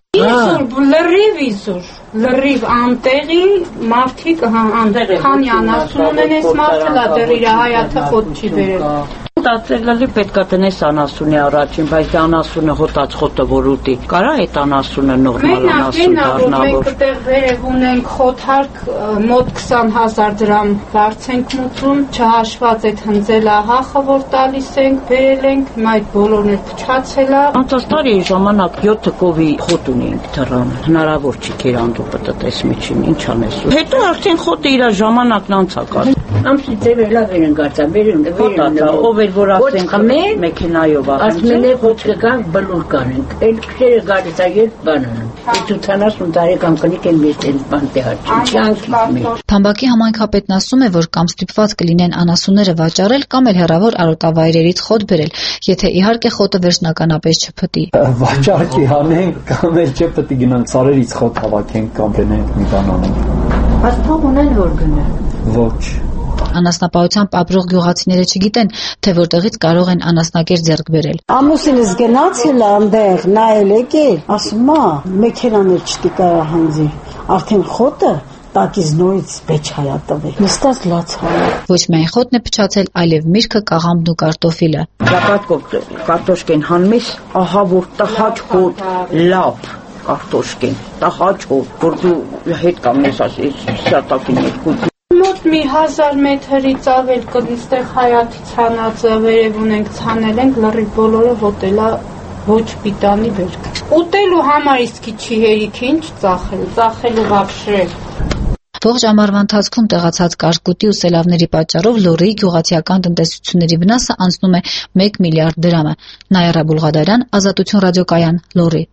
Լրիվ անտեղի մարդիկ անտեղ քանի անասուն ունեն այս մարդը դեռ իր հայաթը խոտ չի բերել։ Ստացել պետքա տնես անասունի առաջին, բայց անասունը հոտած խոտը որ ուտի։ Կարա այդ անասունը նորմալ անասուն դառնա, որ մենք այդտեղ վերև ունենք խոթարկ մոտ 20,000 դրամ վարձ ենք մուծում, չհաշված այդ հնձելահախը, որ տալիս ենք, բերել ենք, հիմա այդ բոլորն էլ փչացել է։ Անցած տարի ժամանակ 7 կովի խոտ ունենք դրան, հնարավոր չի քերանտու պտտես միջին, ինչ անես։ Հետո արդեն խոտը իր ժամանակն անցակար։ Ամսի ձևը լավ են գարցա, բերում, ով էր որ ասենք մեքենայով ասում են խոտ կգան բլուր կանենք, էլ քշերը գալիս է երբ բանան։ 80 տարեկան կնիկ են մեծ են բանտեհաճ։ Թամբակի համայնքապետն ասում է, որ կամ ստիպված կլինեն անասունները վաճառել կամ էլ հեռավոր արոտավայրերից խոտ բերել, եթե իհարկե խոտը վերջնականապես չփտի։ Վաճառքի հանենք կամ էլ չպետք է գնանք սարերից խոտ հավաքենք կամ գնենք մի բան անենք։ Ասփող ունեն որ գնան։ Ոչ։ Անասնապահությամբ ապրող գյուղացիները չգիտեն, թե որտեղից կարող են անասնակեր ձեռք բերել։ Ամուսինս գնացել այնտեղ, նայել եկել, ասում է, մեքենաներ չտի կարա հանձի։ Արդեն խոտը տակից նորից բեչայա տվել։ Նստած լացա։ Ոչ միայն խոտն է փչացել, այլև միրգը, կաղամբն ու կարտոֆիլը։ Ճապատկով կարտոշկեն հանմիս, ահա որ տհաճ հոտ, լավ կարտոշկեն, տհաճ հոտ, որ դու հետ կամես ասես, շատակին երկու Մոտ մի 1000 մետրից ավել կնստեղ հայաթից հանածը վերև ունենք ցանել ենք լրիվ բոլորը հոտելա ոչ պիտանի վերք։ Ուտելու համար իսկի չի հերիք ինչ ծախելու վաբշե։ Ողջ ամառվա ընթացքում տեղացած կարկուտի ու սելավների պատճառով Լոռիի գյուղացիական տնտեսությունների վնասը անցնում է 1 միլիարդ դրամը։ Նաիրա Բուլղադարյան, Ազատություն ռադիոկայան, Լոռի։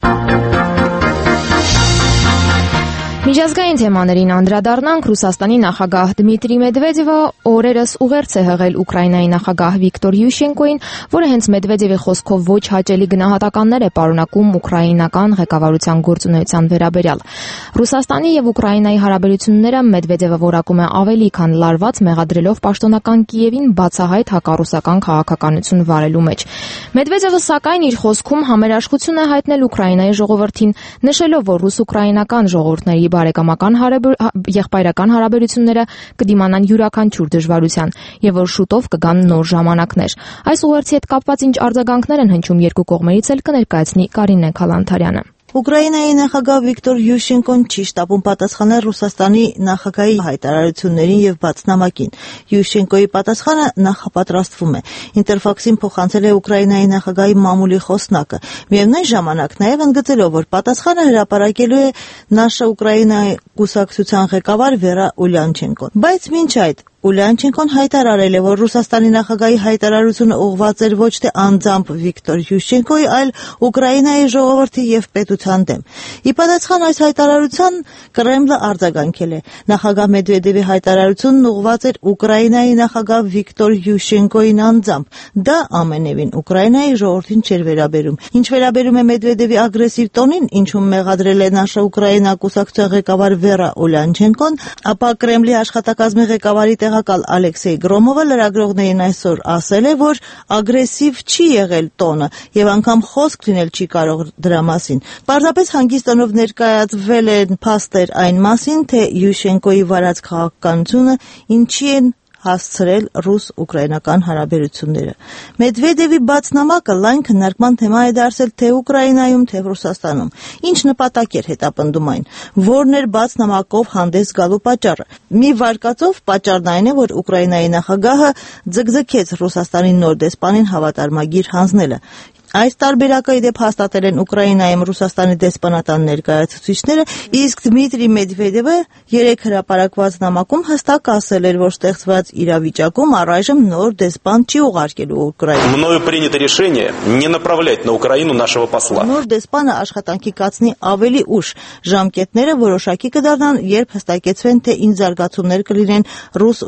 Միջազգային թեմաներին անդրադառնանք Ռուսաստանի նախագահ Դմիտրի Մեդվեդևը օրերս ուղերձ է հղել Ուկրաինայի նախագահ Վիկտոր Յուշենկոին, որը հենց Մեդվեդևի խոսքով ոչ հաճելի գնահատականներ է պարունակում ուկրաինական ղեկավարության գործունեության վերաբերյալ։ Ռուսաստանի եւ Ուկրաինայի հարաբերությունները Մեդվեդևը որակում է ավելի քան լարված, մեղադրելով պաշտոնական Կիևին բացահայտ հակառուսական քաղաքականություն վարելու մեջ։ Մեդվեդևը սակայն իր խոսքում համերաշխություն է հայտնել Ուկրաինայի ժողովրդին, նշելով, որ ռուս-ուկրաինական ժողովուրդների բարեկամական եղբայրական հարաբերությունները կդիմանան յուրաքանչյուր դժվարության եւ որ շուտով կգան նոր ժամանակներ։ Այս ուղերձի հետ կապված ինչ արձագանքներ են հնչում երկու կողմերից էլ կներկայացնի Կարինե Քալանթարյանը։ Ուկրաինայի նախագահ Վիկտոր Յուշենկոն չի շտապում պատասխանել Ռուսաստանի նախագահի հայտարարություններին եւ բացնամակին։ Յուշենկոյի պատասխանը նախապատրաստվում է։ Ինտերֆաքսին փոխանցել է Ուկրաինայի նախագահի մամուլի խոսնակը։ Միևնույն ժամանակ նաեւ ընդգծելով, որ պատասխանը հրապարակելու է Նաշա Ուկրաինայի կուսակցության ղեկավար Վերա Ուլյանչենկոն։ Բայց մինչ այդ Ուլյանչենկոն հայտարարել է, որ Ռուսաստանի նախագահի հայտարարությունը ուղղված էր ոչ թե անձամբ Վիկտոր Յուշենկոյի, այլ Ուկրաինայի ժողովրդի եւ պետության դեմ։ Ի պատասխան այս հայտարարության Կրեմլը արձագանքել է։ Նախագահ Մեդվեդևի հայտարարությունն ուղղված էր Ուկրաինայի նախագահ Վիկտոր Յուշենկոյին անձամբ։ Դա ամենևին Ուկրաինայի ժողովրդին չէր վերաբերում։ Ինչ վերաբերում է Մեդվեդևի ագրեսիվ տոնին, ինչում մեղադրել է Նաշա Ուկրաինա կուսակցության ղեկավար Վերա Ուլյանչենկոն, ապա Կրեմլի աշխատակազմի ղեկավարի տեղակալ Ալեքսեյ Գրոմովը լրագրողներին այսօր ասել է, որ ագրեսիվ չի եղել տոնը եւ անգամ խոսք լինել չի կարող դրա մասին։ Պարզապես հանգիստ տոնով ներկայացվել են փաստեր այն մասին, թե Յուշենկոյի վարած քաղաքականությունը ինչի են հասցրել ռուս-ուկրաինական հարաբերությունները։ Մեդվեդևի բացնամակը լայն քննարկման թեմա է դարձել թե Ուկրաինայում, թե Ռուսաստանում։ Ինչ նպատակ էր հետապնդում այն։ Որն էր բացնամակով հանդես գալու պատճառը։ Մի վարկածով պատճառն այն է, որ Ուկրաինայի նախագահը ձգձգեց Ռուսաստանի նոր դեսպանին հավատարմագիր հանձնելը։ Այս տարբերակը իդեպ հաստատել են Ուկրաինայում Ռուսաստանի դեսպանատան ներկայացուցիչները, իսկ Դմիտրի Մեդվեդևը երեք հրապարակված նամակում հստակ ասել էր, որ ստեղծված իրավիճակում առայժմ նոր դեսպան չի ուղարկելու Ուկրաինա։ Мною принято решение не направлять на Украину нашего посла. Նոր դեսպանը աշխատանքի կացնի ավելի ուշ։ Ժամկետները որոշակի կդառնան, երբ հստակեցվեն, թե ինչ զարգացումներ կլինեն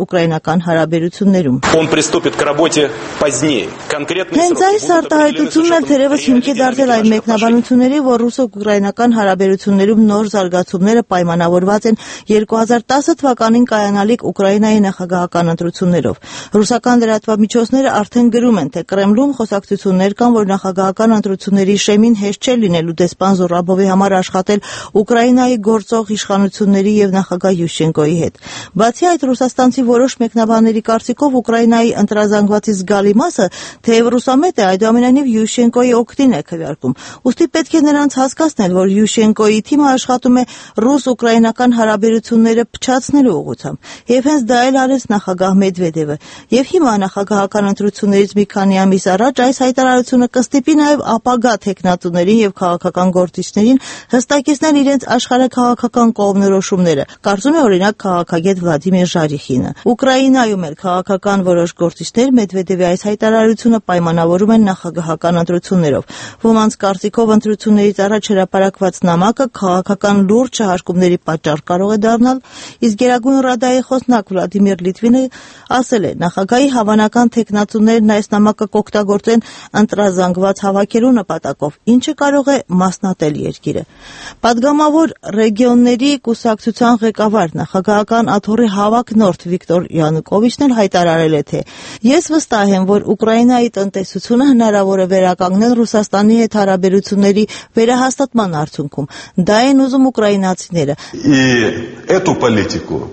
ռուս-ուկրաինական հարաբերություններում։ Он приступит к работе позднее. Конкретно Հենց այս արտահայտությունն էլ թերևս հիմք է դարձել այն մեկնաբանությունների, որ ռուսո-ուկրաինական հարաբերություններում նոր զարգացումները պայմանավորված են 2010 թվականին կայանալիք Ուկրաինայի նախագահական ընտրություններով։ Ռուսական լրատվամիջոցները արդեն գրում են, թե Կրեմլում խոսակցություններ կան, որ նախագահական ընտրությունների շեմին հեշտ չէ լինելու դեսպան Զորաբովի համար աշխատել Ուկրաինայի գործող իշխանությունների եւ նախագահ Յուշենկոյի հետ։ Բացի այդ, ռուսաստանցի որոշ մեկնաբանների կարծիքով Ուկրաինայի ընտրազանգվածի զգալի մասը, թեև ռուսամետ է, այդուամենայնիվ Յուշենկոյի օգտին է քվեարկում։ Ուստի պետք է նրանց հասկացնել, որ Յուշենկոյի թիմը աշխատում է ռուս-ուկրաինական հարաբերությունները փչացնելու ուղղությամբ, եւ հենց դա էլ արեց նախագահ Մեդվեդևը։ Եվ հիմա նախագահական ընտրություններից մի քանի ամիս առաջ այս հայտարարությունը կստիպի նաեւ ապագա թեկնածուներին եւ քաղաքական գործիչներին հստակեցնել իրենց աշխարհաքաղաքական կողմնորոշումները, կարծում է օրինակ քաղաքագետ Վլադիմիր Ժարիխինը։ Ուկրաինայում էլ քաղաքական որոշ գործիչներ Մեդվեդևի այս հայտարարությունը պայմանավորում են նախագահական ընտրություններով։ Ոմանց կարծիքով ընտրություններից առաջ հրապարակված նամակը քաղաքական լուրջ շահարկումների պատճառ կարող է դառնալ, իսկ Գերագույն Ռադայի խոսնակ Վլադիմիր Լիտվինը ասել է, նախագահի հավանական թեկնածուներն այս նամակը կօգտագործեն ընտրազանգված հավաքելու նպատակով, ինչը կարող է մասնատել երկիրը։ Պատգամավոր ռեգիոնների կուսակցության ղեկավար նախագահական աթոռի հավակնորդ Վիկտոր Յանուկովիչն էլ հայտարարել է, թե ես վստահ եմ, որ Ուկրաինայի տնտեսությունը հնարավոր է վերականգնել Ռուսաստանի հետ հարաբերությունների վերահաստատման արդյունքում։ Դա են ուզում ուկրաինացիները։ И эту политику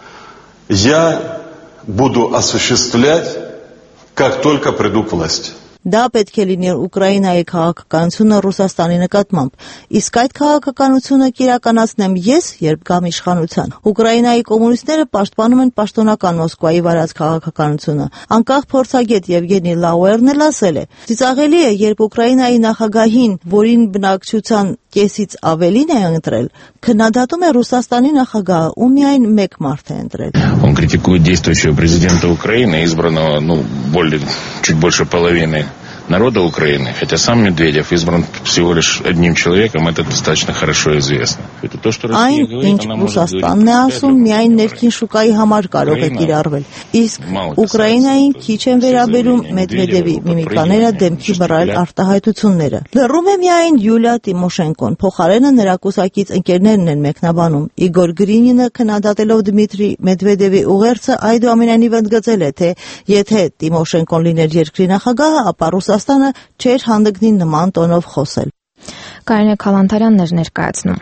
я буду осуществлять, как только приду к власти. Դա պետք է լինի Ուկրաինայի քաղաքականությունը Ռուսաստանի նկատմամբ, իսկ այդ քաղաքականությունը կիրականացնեմ ես, երբ գամ իշխանության։ Ուկրաինայի կոմունիստները պաշտպանում են պաշտոնական Մոսկվայի վարած քաղաքականությունը։ Անկախ փորձագետ Եվգենի Լաուերն էլ ասել է. ծիծաղելի է, երբ Ուկրաինայի նախագահին, որին բնակչության կեսից ավելին է ընտրել, քննադատում է Ռուսաստանի նախագահը, ում միայն մեկ մարդ է ընտրել։ Он критикует действующего президента Украины, избранного, чуть больше половины народа Украины, хотя сам Медведев избран всего лишь одним человеком, это достаточно хорошо известно. Это то, что Россия говорит, она может говорить. Ռուսաստանն է ասում, միայն ներքին շուկայի համար կարող է կիրառվել։ Իսկ Ուկրաինային քիչ են վերաբերում Մեդվեդևի միմիկաները դեմքի բռալ արտահայտությունները։ Լռում է միայն Յուլիա Տիմոշենկոն, փոխարենը նրա կուսակից ընկերներն են մեկնաբանում։ Իգոր Գրինինը քննադատելով Դմիտրի Մեդվեդևի ուղերձը այդուամենայնիվ ընդգծել է, թե եթե Տիմոշենկոն լիներ երկրի նախագահը, ապա Ռուսաստանը չէր հանդգնի նման տոնով խոսել։ Կարինե Քալանթարյանն էր ներկայացնում։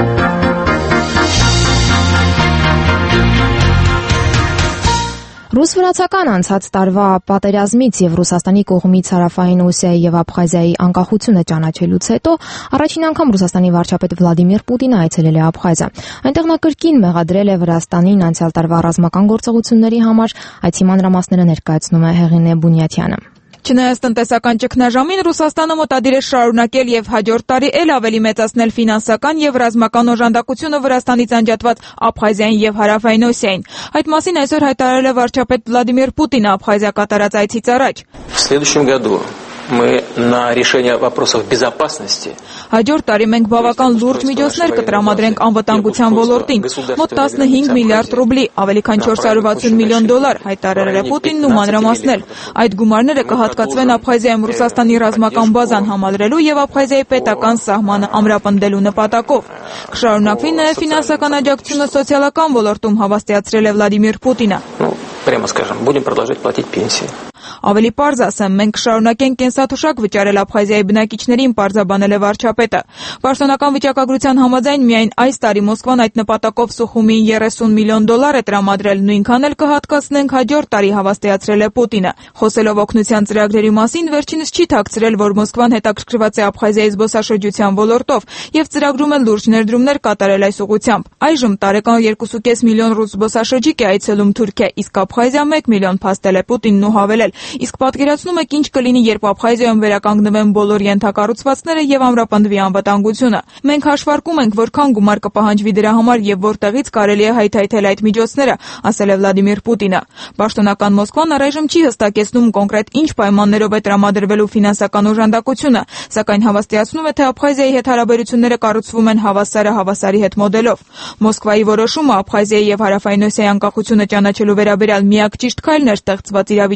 Ռուս-վրացական անցած տարվա պատերազմից եւ Ռուսաստանի կողմից Հարավային Օսիայի եւ Աբխազիայի անկախությունը ճանաչելուց հետո առաջին անգամ Ռուսաստանի վարչապետ Վլադիմիր Պուտինը այցելել է Աբխազիա։ Այնտեղ նա կրկին մեղադրել է Վրաստանին անցյալ տարվա ռազմական գործողությունների համար, այցի մանրամասները ներկայացնում է Հեղինե Բունյաթյանը։ Չնայած տնտեսական ճգնաժամին Ռուսաստանը մտադիր է շարունակել եւ հաջորդ տարի էլ ավելի մեծացնել ֆինանսական եւ ռազմական օժանդակությունը Վրաստանից անջատված Աբխազիային եւ Հարավային Օսիային։ Այդ մասին այսօր հայտարարել է վարչապետ Վլադիմիր Պուտինը Աբխազիա կատարած այցից առաջ։ В следующем году мы на решение вопросов безопасности. Հաջորդ տարի մենք բավական լուրջ միջոցներ կտրամադրենք անվտանգության ոլորտին, մոտ 15 միլիարդ ռուբլի, ավելի քան 460 միլիոն դոլար, հայտարարել է Պուտինն ու մանրամասնել։ Այդ գումարները կհատկացվեն Աբխազիայում Ռուսաստանի ռազմական բազան համալրելու եւ Աբխազիայի պետական սահմանը ամրապնդելու նպատակով։ Կշարունակվի նաեւ ֆինանսական աջակցությունը սոցիալական ոլորտում, հավաստիացրել է Վլադիմիր Պուտինը։ Прямо скажем, будем продолжать платить пенсии. Ավելի պարզ ասեմ, մենք կշարունակենք կենսաթոշակ վճարել Աբխազիայի բնակիչներին, պարզաբանել է վարչապետը։ Պաշտոնական վիճակագրության համաձայն միայն այս տարի Մոսկվան այդ նպատակով Սուխումին 30 միլիոն դոլար է տրամադրել, նույնքան էլ կհատկացնենք հաջորդ տարի, հավաստիացրել է Պուտինը։ Խոսելով օգնության ծրագրերի մասին, վերջինս չի թաքցրել, որ Մոսկվան հետաքրքրված է Աբխազիայի զբոսաշրջության ոլորտով եւ ծրագրում է լուրջ ներդրումներ կատարել այս ուղղությամբ։ Այժմ տարեկան 2.5 միլիոն ռուս զբոսաշրջիկ է այցելում Թուրքիա, իսկ Աբխազիա 1 միլիոն փաստել է Պուտինն ու հավելել։ Իսկ պատկերացնում եք ինչ կլինի, երբ Աբխազիայում վերականգնվեն բոլոր ենթակառուցվածքները եւ ամրապնդվի անվտանգությունը։ Մենք հաշվարկում ենք, որքան գումար կպահանջվի դրա համար եւ որտեղից կարելի է հայթայթել այդ միջոցները, ասել է Վլադիմիր Պուտինը։ Պաշտոնական Մոսկվան առայժմ չի հստակեցնում կոնկրետ ինչ պայմաններով է տրամադրվելու ֆինանսական օժանդակությունը, սակայն հավաստիացնում է, թե Աբխազիայի հետ հարաբերությունները կառուցվում են հավասարը հավասարի հետ մոդելով։ Մոսկվայի որոշումը Աբխազիայի եւ Հարավային Օսիայի անկախությունը ճանաչելու վերաբերյալ միակ ճիշտ քայլն էր ստեղծված իրավիճակում,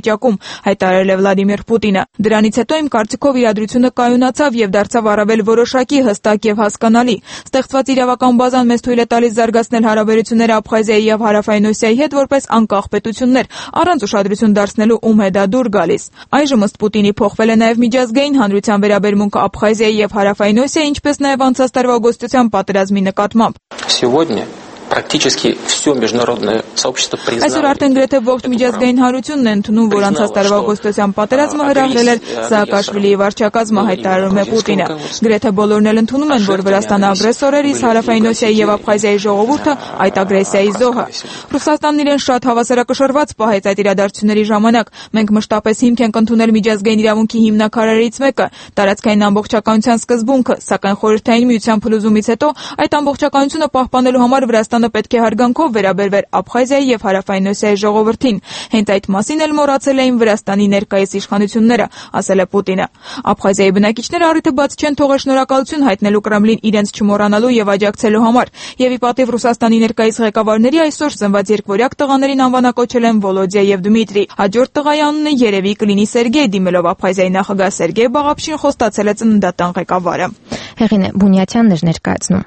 հայտարարել է Վլադիմիր Պուտինը։ Դրանից հետո իմ կարծիքով իրադրությունը կայունացավ եւ դարձավ առավել որոշակի, հստակ եւ հասկանալի։ Ստեղծված իրավական բազան մեզ թույլ է տալիս զարգացնել հարաբերությունները Աբխազիայի եւ Հարավային Օսիայի հետ որպես անկախ պետություններ, առանց ուշադրություն դարձնելու ում է դա դուր գալիս։ Այժմ ըստ Պուտինի փոխվել է նաեւ միջազգային հանրության վերաբերմունքը Աբխազիայի եւ Հարավային Օսիայի, ինչպես նաեւ անցած տարվա օգոստոսյան պատերազմի նկատմամբ։ Практически все международное сообщество признало. Այսօր արդեն գրեթե ողջ միջազգային հանրությունն է ընդունում, որ անցած տարվա օգոստոսյան պատերազմը հրահրել էր Սաակաշվիլիի վարչակազմը, հայտարարում է Պուտինը։ Գրեթե բոլորն էլ ընդունում են, որ Վրաստանը ագրեսոր էր, իսկ Հարավային Օսիայի եւ Աբխազիայի ժողովուրդը այդ ագրեսիայի զոհը։ Ռուսաստանն իրեն շատ հավասարակշռված պահեց այդ իրադարձությունների ժամանակ։ Մենք մշտապես հիմք ենք ընդունել միջազգային իրավունքի հիմնաքարերից մեկը՝ տարածքային ամբողջականության սկզբունքը, սակայն Խորհրդային Միության փլուզումից հետո այդ ամբողջականությունը պահպանելու համար Վրաստանը պետք է հարգանքով վերաբերվեր Աբխազիայի եւ Հարավային Օսիայի ժողովրդին։ Հենց այդ մասին էլ մոռացել էին Վրաստանի ներկայիս իշխանությունները, ասել է Պուտինը։ Աբխազիայի բնակիչները առիթը բաց չեն թողել շնորհակալություն հայտնելու Կրեմլին իրենց չմոռանալու եւ աջակցելու համար։ Եվ ի պատիվ Ռուսաստանի ներկայիս ղեկավարների այսօր սնված երկվորյակ տղաներին անվանակոչել են Վոլոդիա եւ Դմիտրի։ Հաջորդ տղայի անունը երևի կլինի Սերգեյ, դիմելով Աբխազիայի նախագահ Սերգեյ Բաղապշին խոստացել է ծննդատան ղեկավարը։ Հեղինե Բունյաթյանն էր ներկայացնում։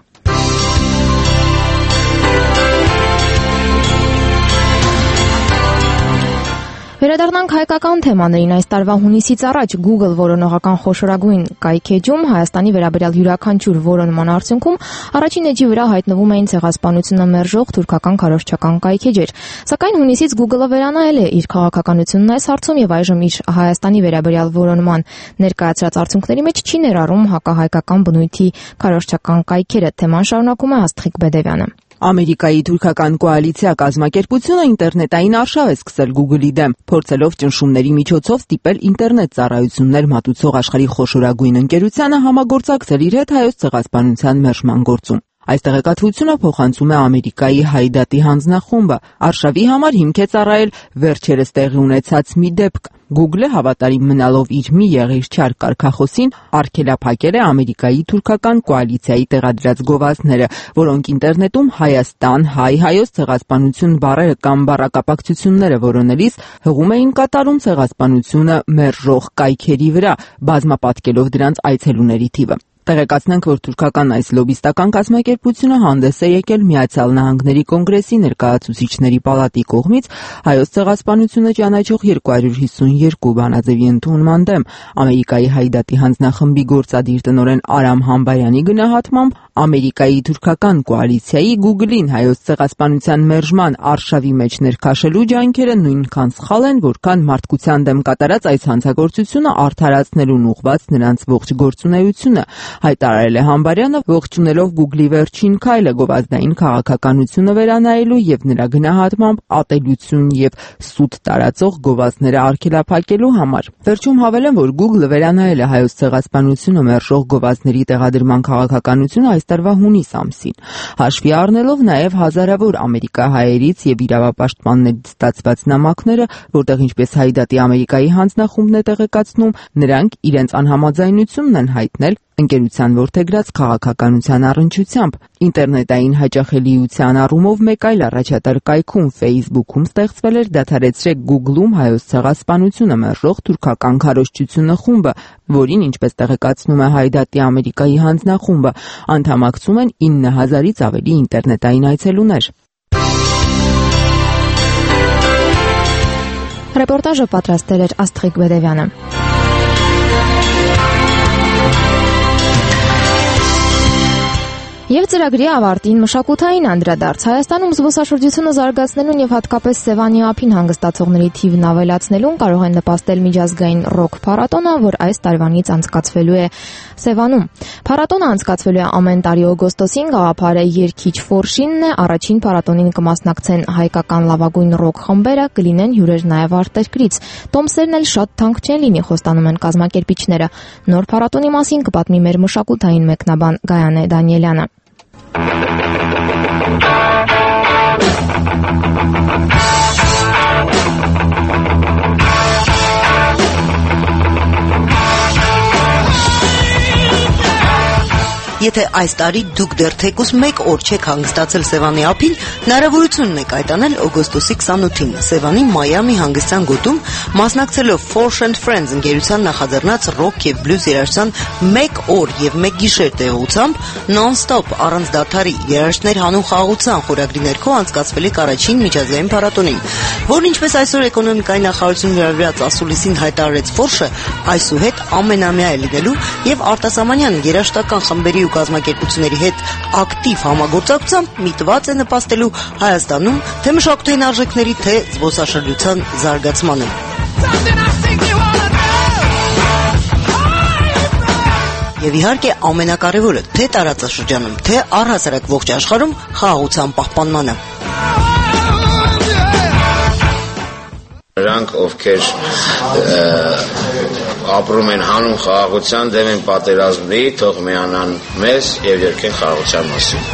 Վերադառնանք հայկական թեմաներին։ Այս տարվա հունիսից առաջ Google որոնողական խոշորագույն կայքեջում Հայաստանի վերաբերյալ յուրաքանչյուր որոնման արդյունքում առաջին էջի վրա հայտնվում էին ցեղասպանությունը մերժող թուրքական քարոզչական կայքեջեր։ Սակայն հունիսից Google-ը վերանայել է իր քաղաքականությունն այս հարցում եւ այժմ իր Հայաստանի վերաբերյալ որոնման ներկայացրած արդյունքների մեջ չի ներառում հակահայկական բնույթի քարոզչական կայքերը։ Թեման շարունակում է Աստղիկ Բեդևյանը։ Ամերիկայի թուրքական կոալիցիա կազմակերպությունը ինտերնետային արշավ է սկսել Google-ի դեմ, փորձելով ճնշումների միջոցով ստիպել ինտերնետ ծառայություններ մատուցող աշխարհի խոշորագույն ընկերությանը համագործակցել իր հետ հայոց ցեղասպանության մերժման գործում։ Այս տեղեկատվությունը փոխանցում է Ամերիկայի Հայդատի հանձնախումբը։ Արշավի համար հիմք է ծառայել վերջերս տեղի ունեցած մի դեպք։ Google-ը հավատարիմ մնալով իր մի եղերչար կարգախոսին արգելափակել է Ամերիկայի թուրքական կոալիցիայի տեղադրած գովազդները, որոնք ինտերնետում Հայաստան, հայ-հայոց ցեղասպանություն բառերը կամ բառակապակցությունները որոնելիս հղում էին կատարում ցեղասպանությունը մերժող կայքերի վրա, բազմապատկելով դրանց այցելուների թիվը։ Տեղեկացնենք, որ թուրքական այս լոբիստական կազմակերպությունը հանդես է եկել Միացյալ Նահանգների Կոնգրեսի ներկայացուցիչների պալատի կողմից հայոց ցեղասպանությունը ճանաչող 252 բանաձևի ընդունման դեմ։ Ամերիկայի Հայդատի հանձնախմբի գործադիր տնօրեն Արամ Համբարյանի գնահատմամբ Ամերիկայի թուրքական կոալիցիայի Google-ին հայոց ցեղասպանության մերժման արշավի մեջ ներքաշելու ջանքերը նույնքան սխալ են, որքան մարդկության դեմ կատարած այս հանցագործությունը արդարացնելուն ուղղված նրանց ողջ գործունեությունը, հայտարարել է Համբարյանը, ողջունելով Google-ի վերջին քայլը գովազդային քաղաքականությունը վերանայելու եւ նրա գնահատմամբ ատելություն եւ սուտ տարածող գովազդները արգելափակելու համար։ Վերջում հավելեմ, որ Google-ը վերանայել է հայոց ցեղասպանությունը մերժող գովազդների տեղադրման քաղաքականությունը տարվա հունիս ամսին, հաշվի առնելով նաև հազարավոր ամերիկահայերից եւ իրավապաշտպաններից ստացված նամակները, որտեղ ինչպես Հայդատի Ամերիկայի հանձնախումբն է տեղեկացնում, նրանք իրենց անհամաձայնությունն են հայտնել ընկերության որդեգրած քաղաքականության առնչությամբ։ Ինտերնետային հաճախելիության առումով մեկ այլ առաջատար կայքում Facebook-ում ստեղծվել էր «Դադարեցրեք Google-ում հայոց ցեղասպանությունը մերժող թուրքական քարոզչությունը» խումբը, որին, ինչպես տեղեկացնում է Հայդատի Ամերիկայի հանձնախումբը, անդամակցում են 9000-ից ավելի ինտերնետային այցելուներ։ Ռեպորտաժը պատրաստել էր Աստղիկ Բեդևյանը։ Եվ ծրագրի ավարտին մշակութային անդրադարձ։ Հայաստանում զբոսաշրջությունը զարգացնելուն եւ հատկապես Սևանի ափին հանգստացողների թիվն ավելացնելուն կարող է նպաստել միջազգային ռոք փառատոնը, որ այս տարվանից անցկացվելու է Սևանում։ Փառատոնը անցկացվելու է ամեն տարի օգոստոսին, գաղափարը երգիչ Ֆորշինն է, առաջին փառատոնին կմասնակցեն հայկական լավագույն ռոք խմբերը, կլինեն հյուրեր նաեւ արտերկրից։ Տոմսերն էլ շատ թանկ չեն լինի, խոստանում են կազմակերպիչները։ Նոր փառատոնի մասին կպատմի մեր մշակութային մեկնաբան Գայանե Դանիելյանը։ Եթե այս տարի դուք դեռ թեկուզ 1 օր չեք հանգստացել Սևանի ափին, հնարավորություն ունեք այդ անել օգոստոսի 28-ին Սևանի Մայամի հանգստյան գոտում, մասնակցելով Forsh and Friends ընկերության նախաձեռնած ռոք եւ բլյուզ երաժշտության 1 օր եւ 1 գիշեր տեղությամբ non-stop առանց դադարի երաժշտներ հանուն խաղաղության խորագրի ներքո անցկացվելիք առաջին միջազգային փառատոնին, որն ինչպես այսօր էկոնոմիկայի նախարարությունը հրավիրած ասուլիսին հայտարարեց Forsh-ը, այսուհետ ամենամյա է լինելու եւ արտասահմանյան երաժշտական խմբերի ու կազմակերպությունների հետ ակտիվ համագործակցությամբ միտված է նպաստելու Հայաստանում թե մշակութային արժեքների, թե զբոսաշրջության զարգացմանը։ Եվ իհարկե ամենակարևորը թե տարածաշրջանում, թե առհասարակ ողջ աշխարհում խաղաղության պահպանմանը։ Նրանք, ովքեր ապրում են հանուն խաղաղության, դեմ են պատերազմի, թող միանան մեզ եւ երգեն խաղաղության մասին։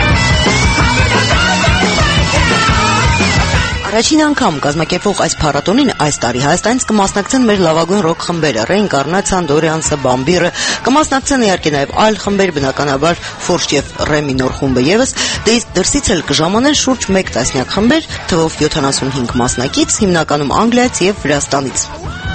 Առաջին անգամ կազմակերպվող այս փառատոնին այս տարի Հայաստանից կմասնակցեն մեր լավագույն ռոք խմբերը՝ Ռեինկարնացիան, Դորիանսը, Բամբիրը, կմասնակցեն իհարկե նաև այլ խմբեր, բնականաբար Forsh եւ Ռեմի նոր խումբը եւս, դե իսկ դրսից էլ կժամանեն շուրջ 1 տասնյակ խմբեր, թվով 75 մասնակից, հիմնականում Անգլիայից եւ Վրաստանից։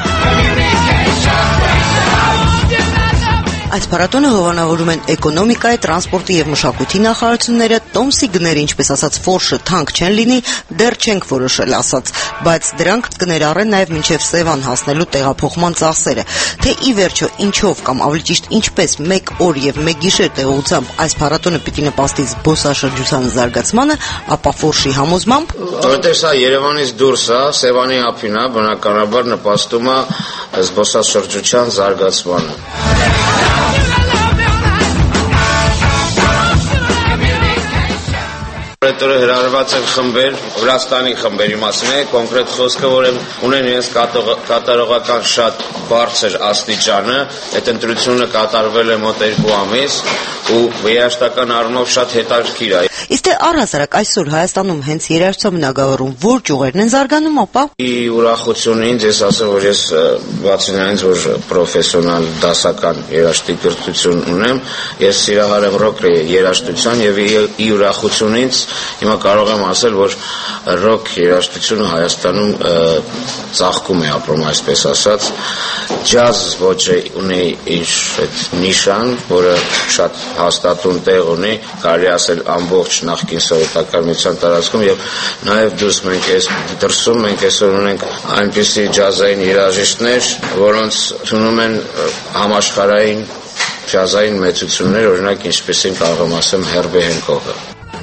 Այս փառատոնը հովանավորում են էկոնոմիկայի, տրանսպորտի եւ մշակույթի նախարարությունները, տոմսի գները, ինչպես ասած Forsh-ը թանկ չեն լինի, դեռ չենք որոշել ասած, բայց դրանք կներառեն նաեւ մինչեւ Սևան հասնելու տեղափոխման ծախսերը։ Թե ի վերջո ինչով կամ ավելի ճիշտ ինչպես 1 օր եւ 1 գիշեր տեղողությամբ այս փառատոնը պիտի նպաստի զբոսաշրջության զարգացմանը, ապա Forsh-ի համոզմամբ, որտեղ սա Երևանից դուրս է, Սևանի ափին է, բնականաբար նպաստում է զբոսաշրջության զարգացմանը։ Հետո հրավիրված են խմբեր, Վրաստանի խմբերի մասին է, կոնկրետ խոսքը, որ ունեն իրենց կատարողական շատ բարձր աստիճանը, այդ ընտրությունը կատարվել է մոտ 2 ամիս ու երաժշտական առումով շատ հետաքրքիր է։ Իսկ թե առհասարակ այսօր Հայաստանում հենց երաժշտության բնագավառում որ ճյուղերն են զարգանում, ապա ուրախություն ինձ ես ասեմ, որ ես բացի նրանից, որ պրոֆեսիոնալ դասական երաժշտի կրթություն ունեմ, ես սիրահար եմ ռոք երաժշտության եւ ի ուրախություն ինձ հիմա կարող եմ ասել, որ ռոք երաժշտությունը Հայաստանում ծաղկում է ապրում, այսպես ասած, ջազ ոճը ունի իր այդ նիշան, որը շատ հաստատուն տեղ ունի, կարելի ասել ամբողջ նախկին սովետական միության տարածքում եւ նաեւ դրսում մենք այսօր ունենք այնպիսի ջազային երաժիշտներ, որոնց թվում են համաշխարհային ջազային մեծություններ, օրինակ ինչպեսին կարող եմ ասեմ Հերբի Հենկոկը։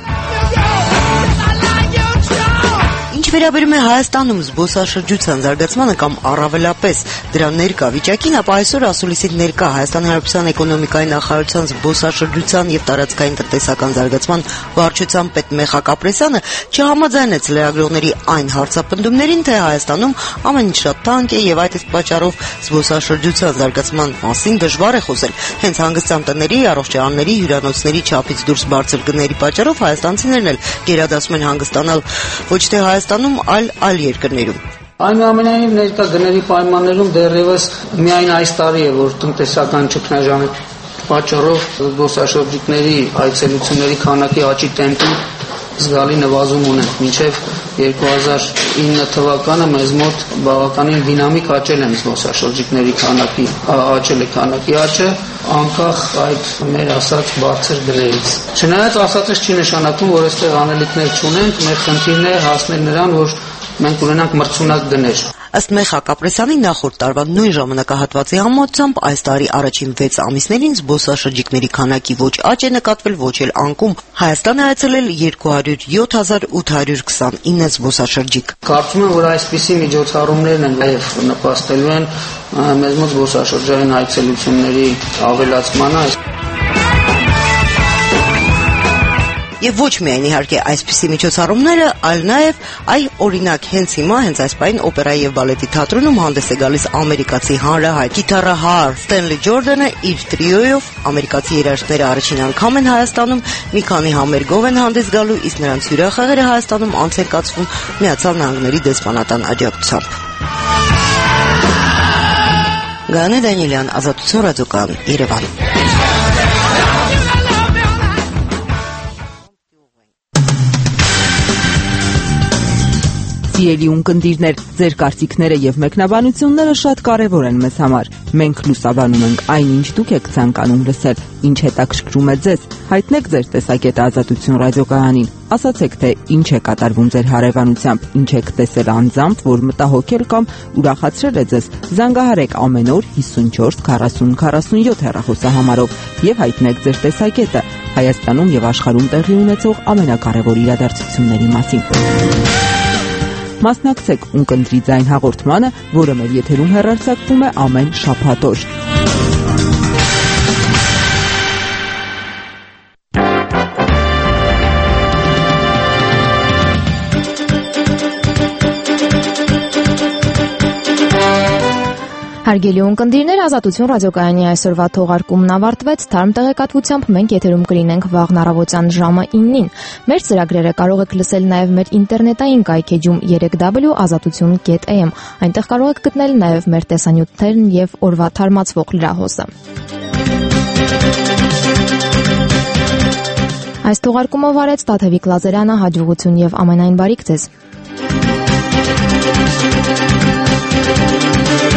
Ինչ վերաբերում է Հայաստանում զբոսաշրջության զարգացմանը կամ առավելապես դրա ներկա վիճակին, ապա այսօր ասուլիսի ներկա Հայաստանի Հանրապետության էկոնոմիկայի նախարարության զբոսաշրջության եւ տարածքային տնտեսական զարգացման վարչության պետ Մեխակ Ապրեսյանը չհամաձայնեց լրագրողների այն հարցապնդումներին, թե Հայաստանում ամեն ինչ շատ թանկ է եւ այդ իսկ պատճառով զբոսաշրջության զարգացման մասին դժվար է խոսել։ Հենց հանգստյան տների, առողջարանների, հյուրանոցների չափից դուրս բարձր գների պատճառով հայաստանցիներն էլ գերադասում են հանգստանալ ոչ թե Հայաստանում, այլ երկրներում։ Այնուամենայնիվ ներկա գների պայմաններում դեռևս միայն այս տարի է, որ տնտեսական ճգնաժամի պատճառով զբոսաշրջիկների այցելությունների քանակի աճի տեմպը զգալի նվազում ունենք։ Մինչև 2009 թվականը մեզ մոտ բավականին դինամիկ աճել են զբոսաշրջիկների քանակի աճը, անկախ այդ մեր ասած բարձր գներից։ Չնայած ասածս չի նշանակում, որ այստեղ անելիքներ չունենք, մեր խնդիրն է հասնել նրան, որ մենք ունենանք մրցունակ գներ։ Ըստ Մեխակ Ապրեսյանի նախորդ տարվա նույն ժամանակահատվածի համեմատությամբ այս տարի առաջին 6 ամիսներին զբոսաշրջիկների քանակի ոչ աճ է նկատվել, ոչ էլ անկում։ Հայաստան է այցելել 207,829 զբոսաշրջիկ։ Կարծում եմ, որ այսպիսի միջոցառումներն են նաև նպաստելու են մեզ մոտ զբոսաշրջային այցելությունների ավելացմանը։ Եվ ոչ միայն իհարկե այսպիսի միջոցառումները, այլ նաև օրինակ հենց հիմա, հենց այս պահին օպերայի եւ բալետի թատրոնում հանդես է գալիս ամերիկացի հանրահայտ գիտարահար Ստենլի Ջորդանը իր տրիոյով։ Ամերիկացի երաժիշտները առաջին անգամ են Հայաստանում, մի քանի համերգով են հանդես գալու, իսկ նրանց հյուրախաղերը Հայաստանում անց են կացվում Միացյալ Նահանգների դեսպանատան աջակցությամբ։ Գաներ Դանիելյան, Ազատություն ռադիոկայան, Երևան։ Սիրելի ունկնդիրներ, ձեր կարծիքները եւ մեկնաբանությունները շատ կարեւոր են մեզ համար։ Մենք լուսաբանում ենք այն, ինչ դուք եք ցանկանում լսել, ինչ հետաքրքրում է ձեզ։ Հայտնեք ձեր տեսակետը Ազատություն ռադիոկայանին։ Ասացեք, թե ինչ է կատարվում ձեր հարևանությամբ, ինչ եք տեսել անձամբ, որ մտահոգել կամ ուրախացրել է ձեզ։ Զանգահարեք ամեն օր 54 40 47 հեռախոսահամարով եւ հայտնեք ձեր տեսակետը Հայաստանում եւ աշխարհում տեղի ունեցող ամենակարևոր իրադարձությունների մասին։ Մասնակցեք Ունկնդրի ձայն հաղորդմանը, որը մեր եթերում հեռարձակվում է ամեն շաբաթ օր։ Հարգելի ունկնդիրներ, Ազատություն ռադիոկայանի այսօրվա թողարկումն ավարտվեց։ Թարմ տեղեկատվությամբ մենք եթերում կլինենք վաղն առավոտյան ժամը 9-ին։ Մեր ծրագրերը կարող եք լսել նաև մեր ինտերնետային կայքեջում www.azatutun.am։ Այնտեղ կարող եք գտնել նաև մեր տեսանյութերն եւ օրվա թարմացվող լրահոսը։ Այս թողարկումը վարեց Տաթևիկ Լազարյանը, հաջողություն եւ ամենայն բարիք ձեզ։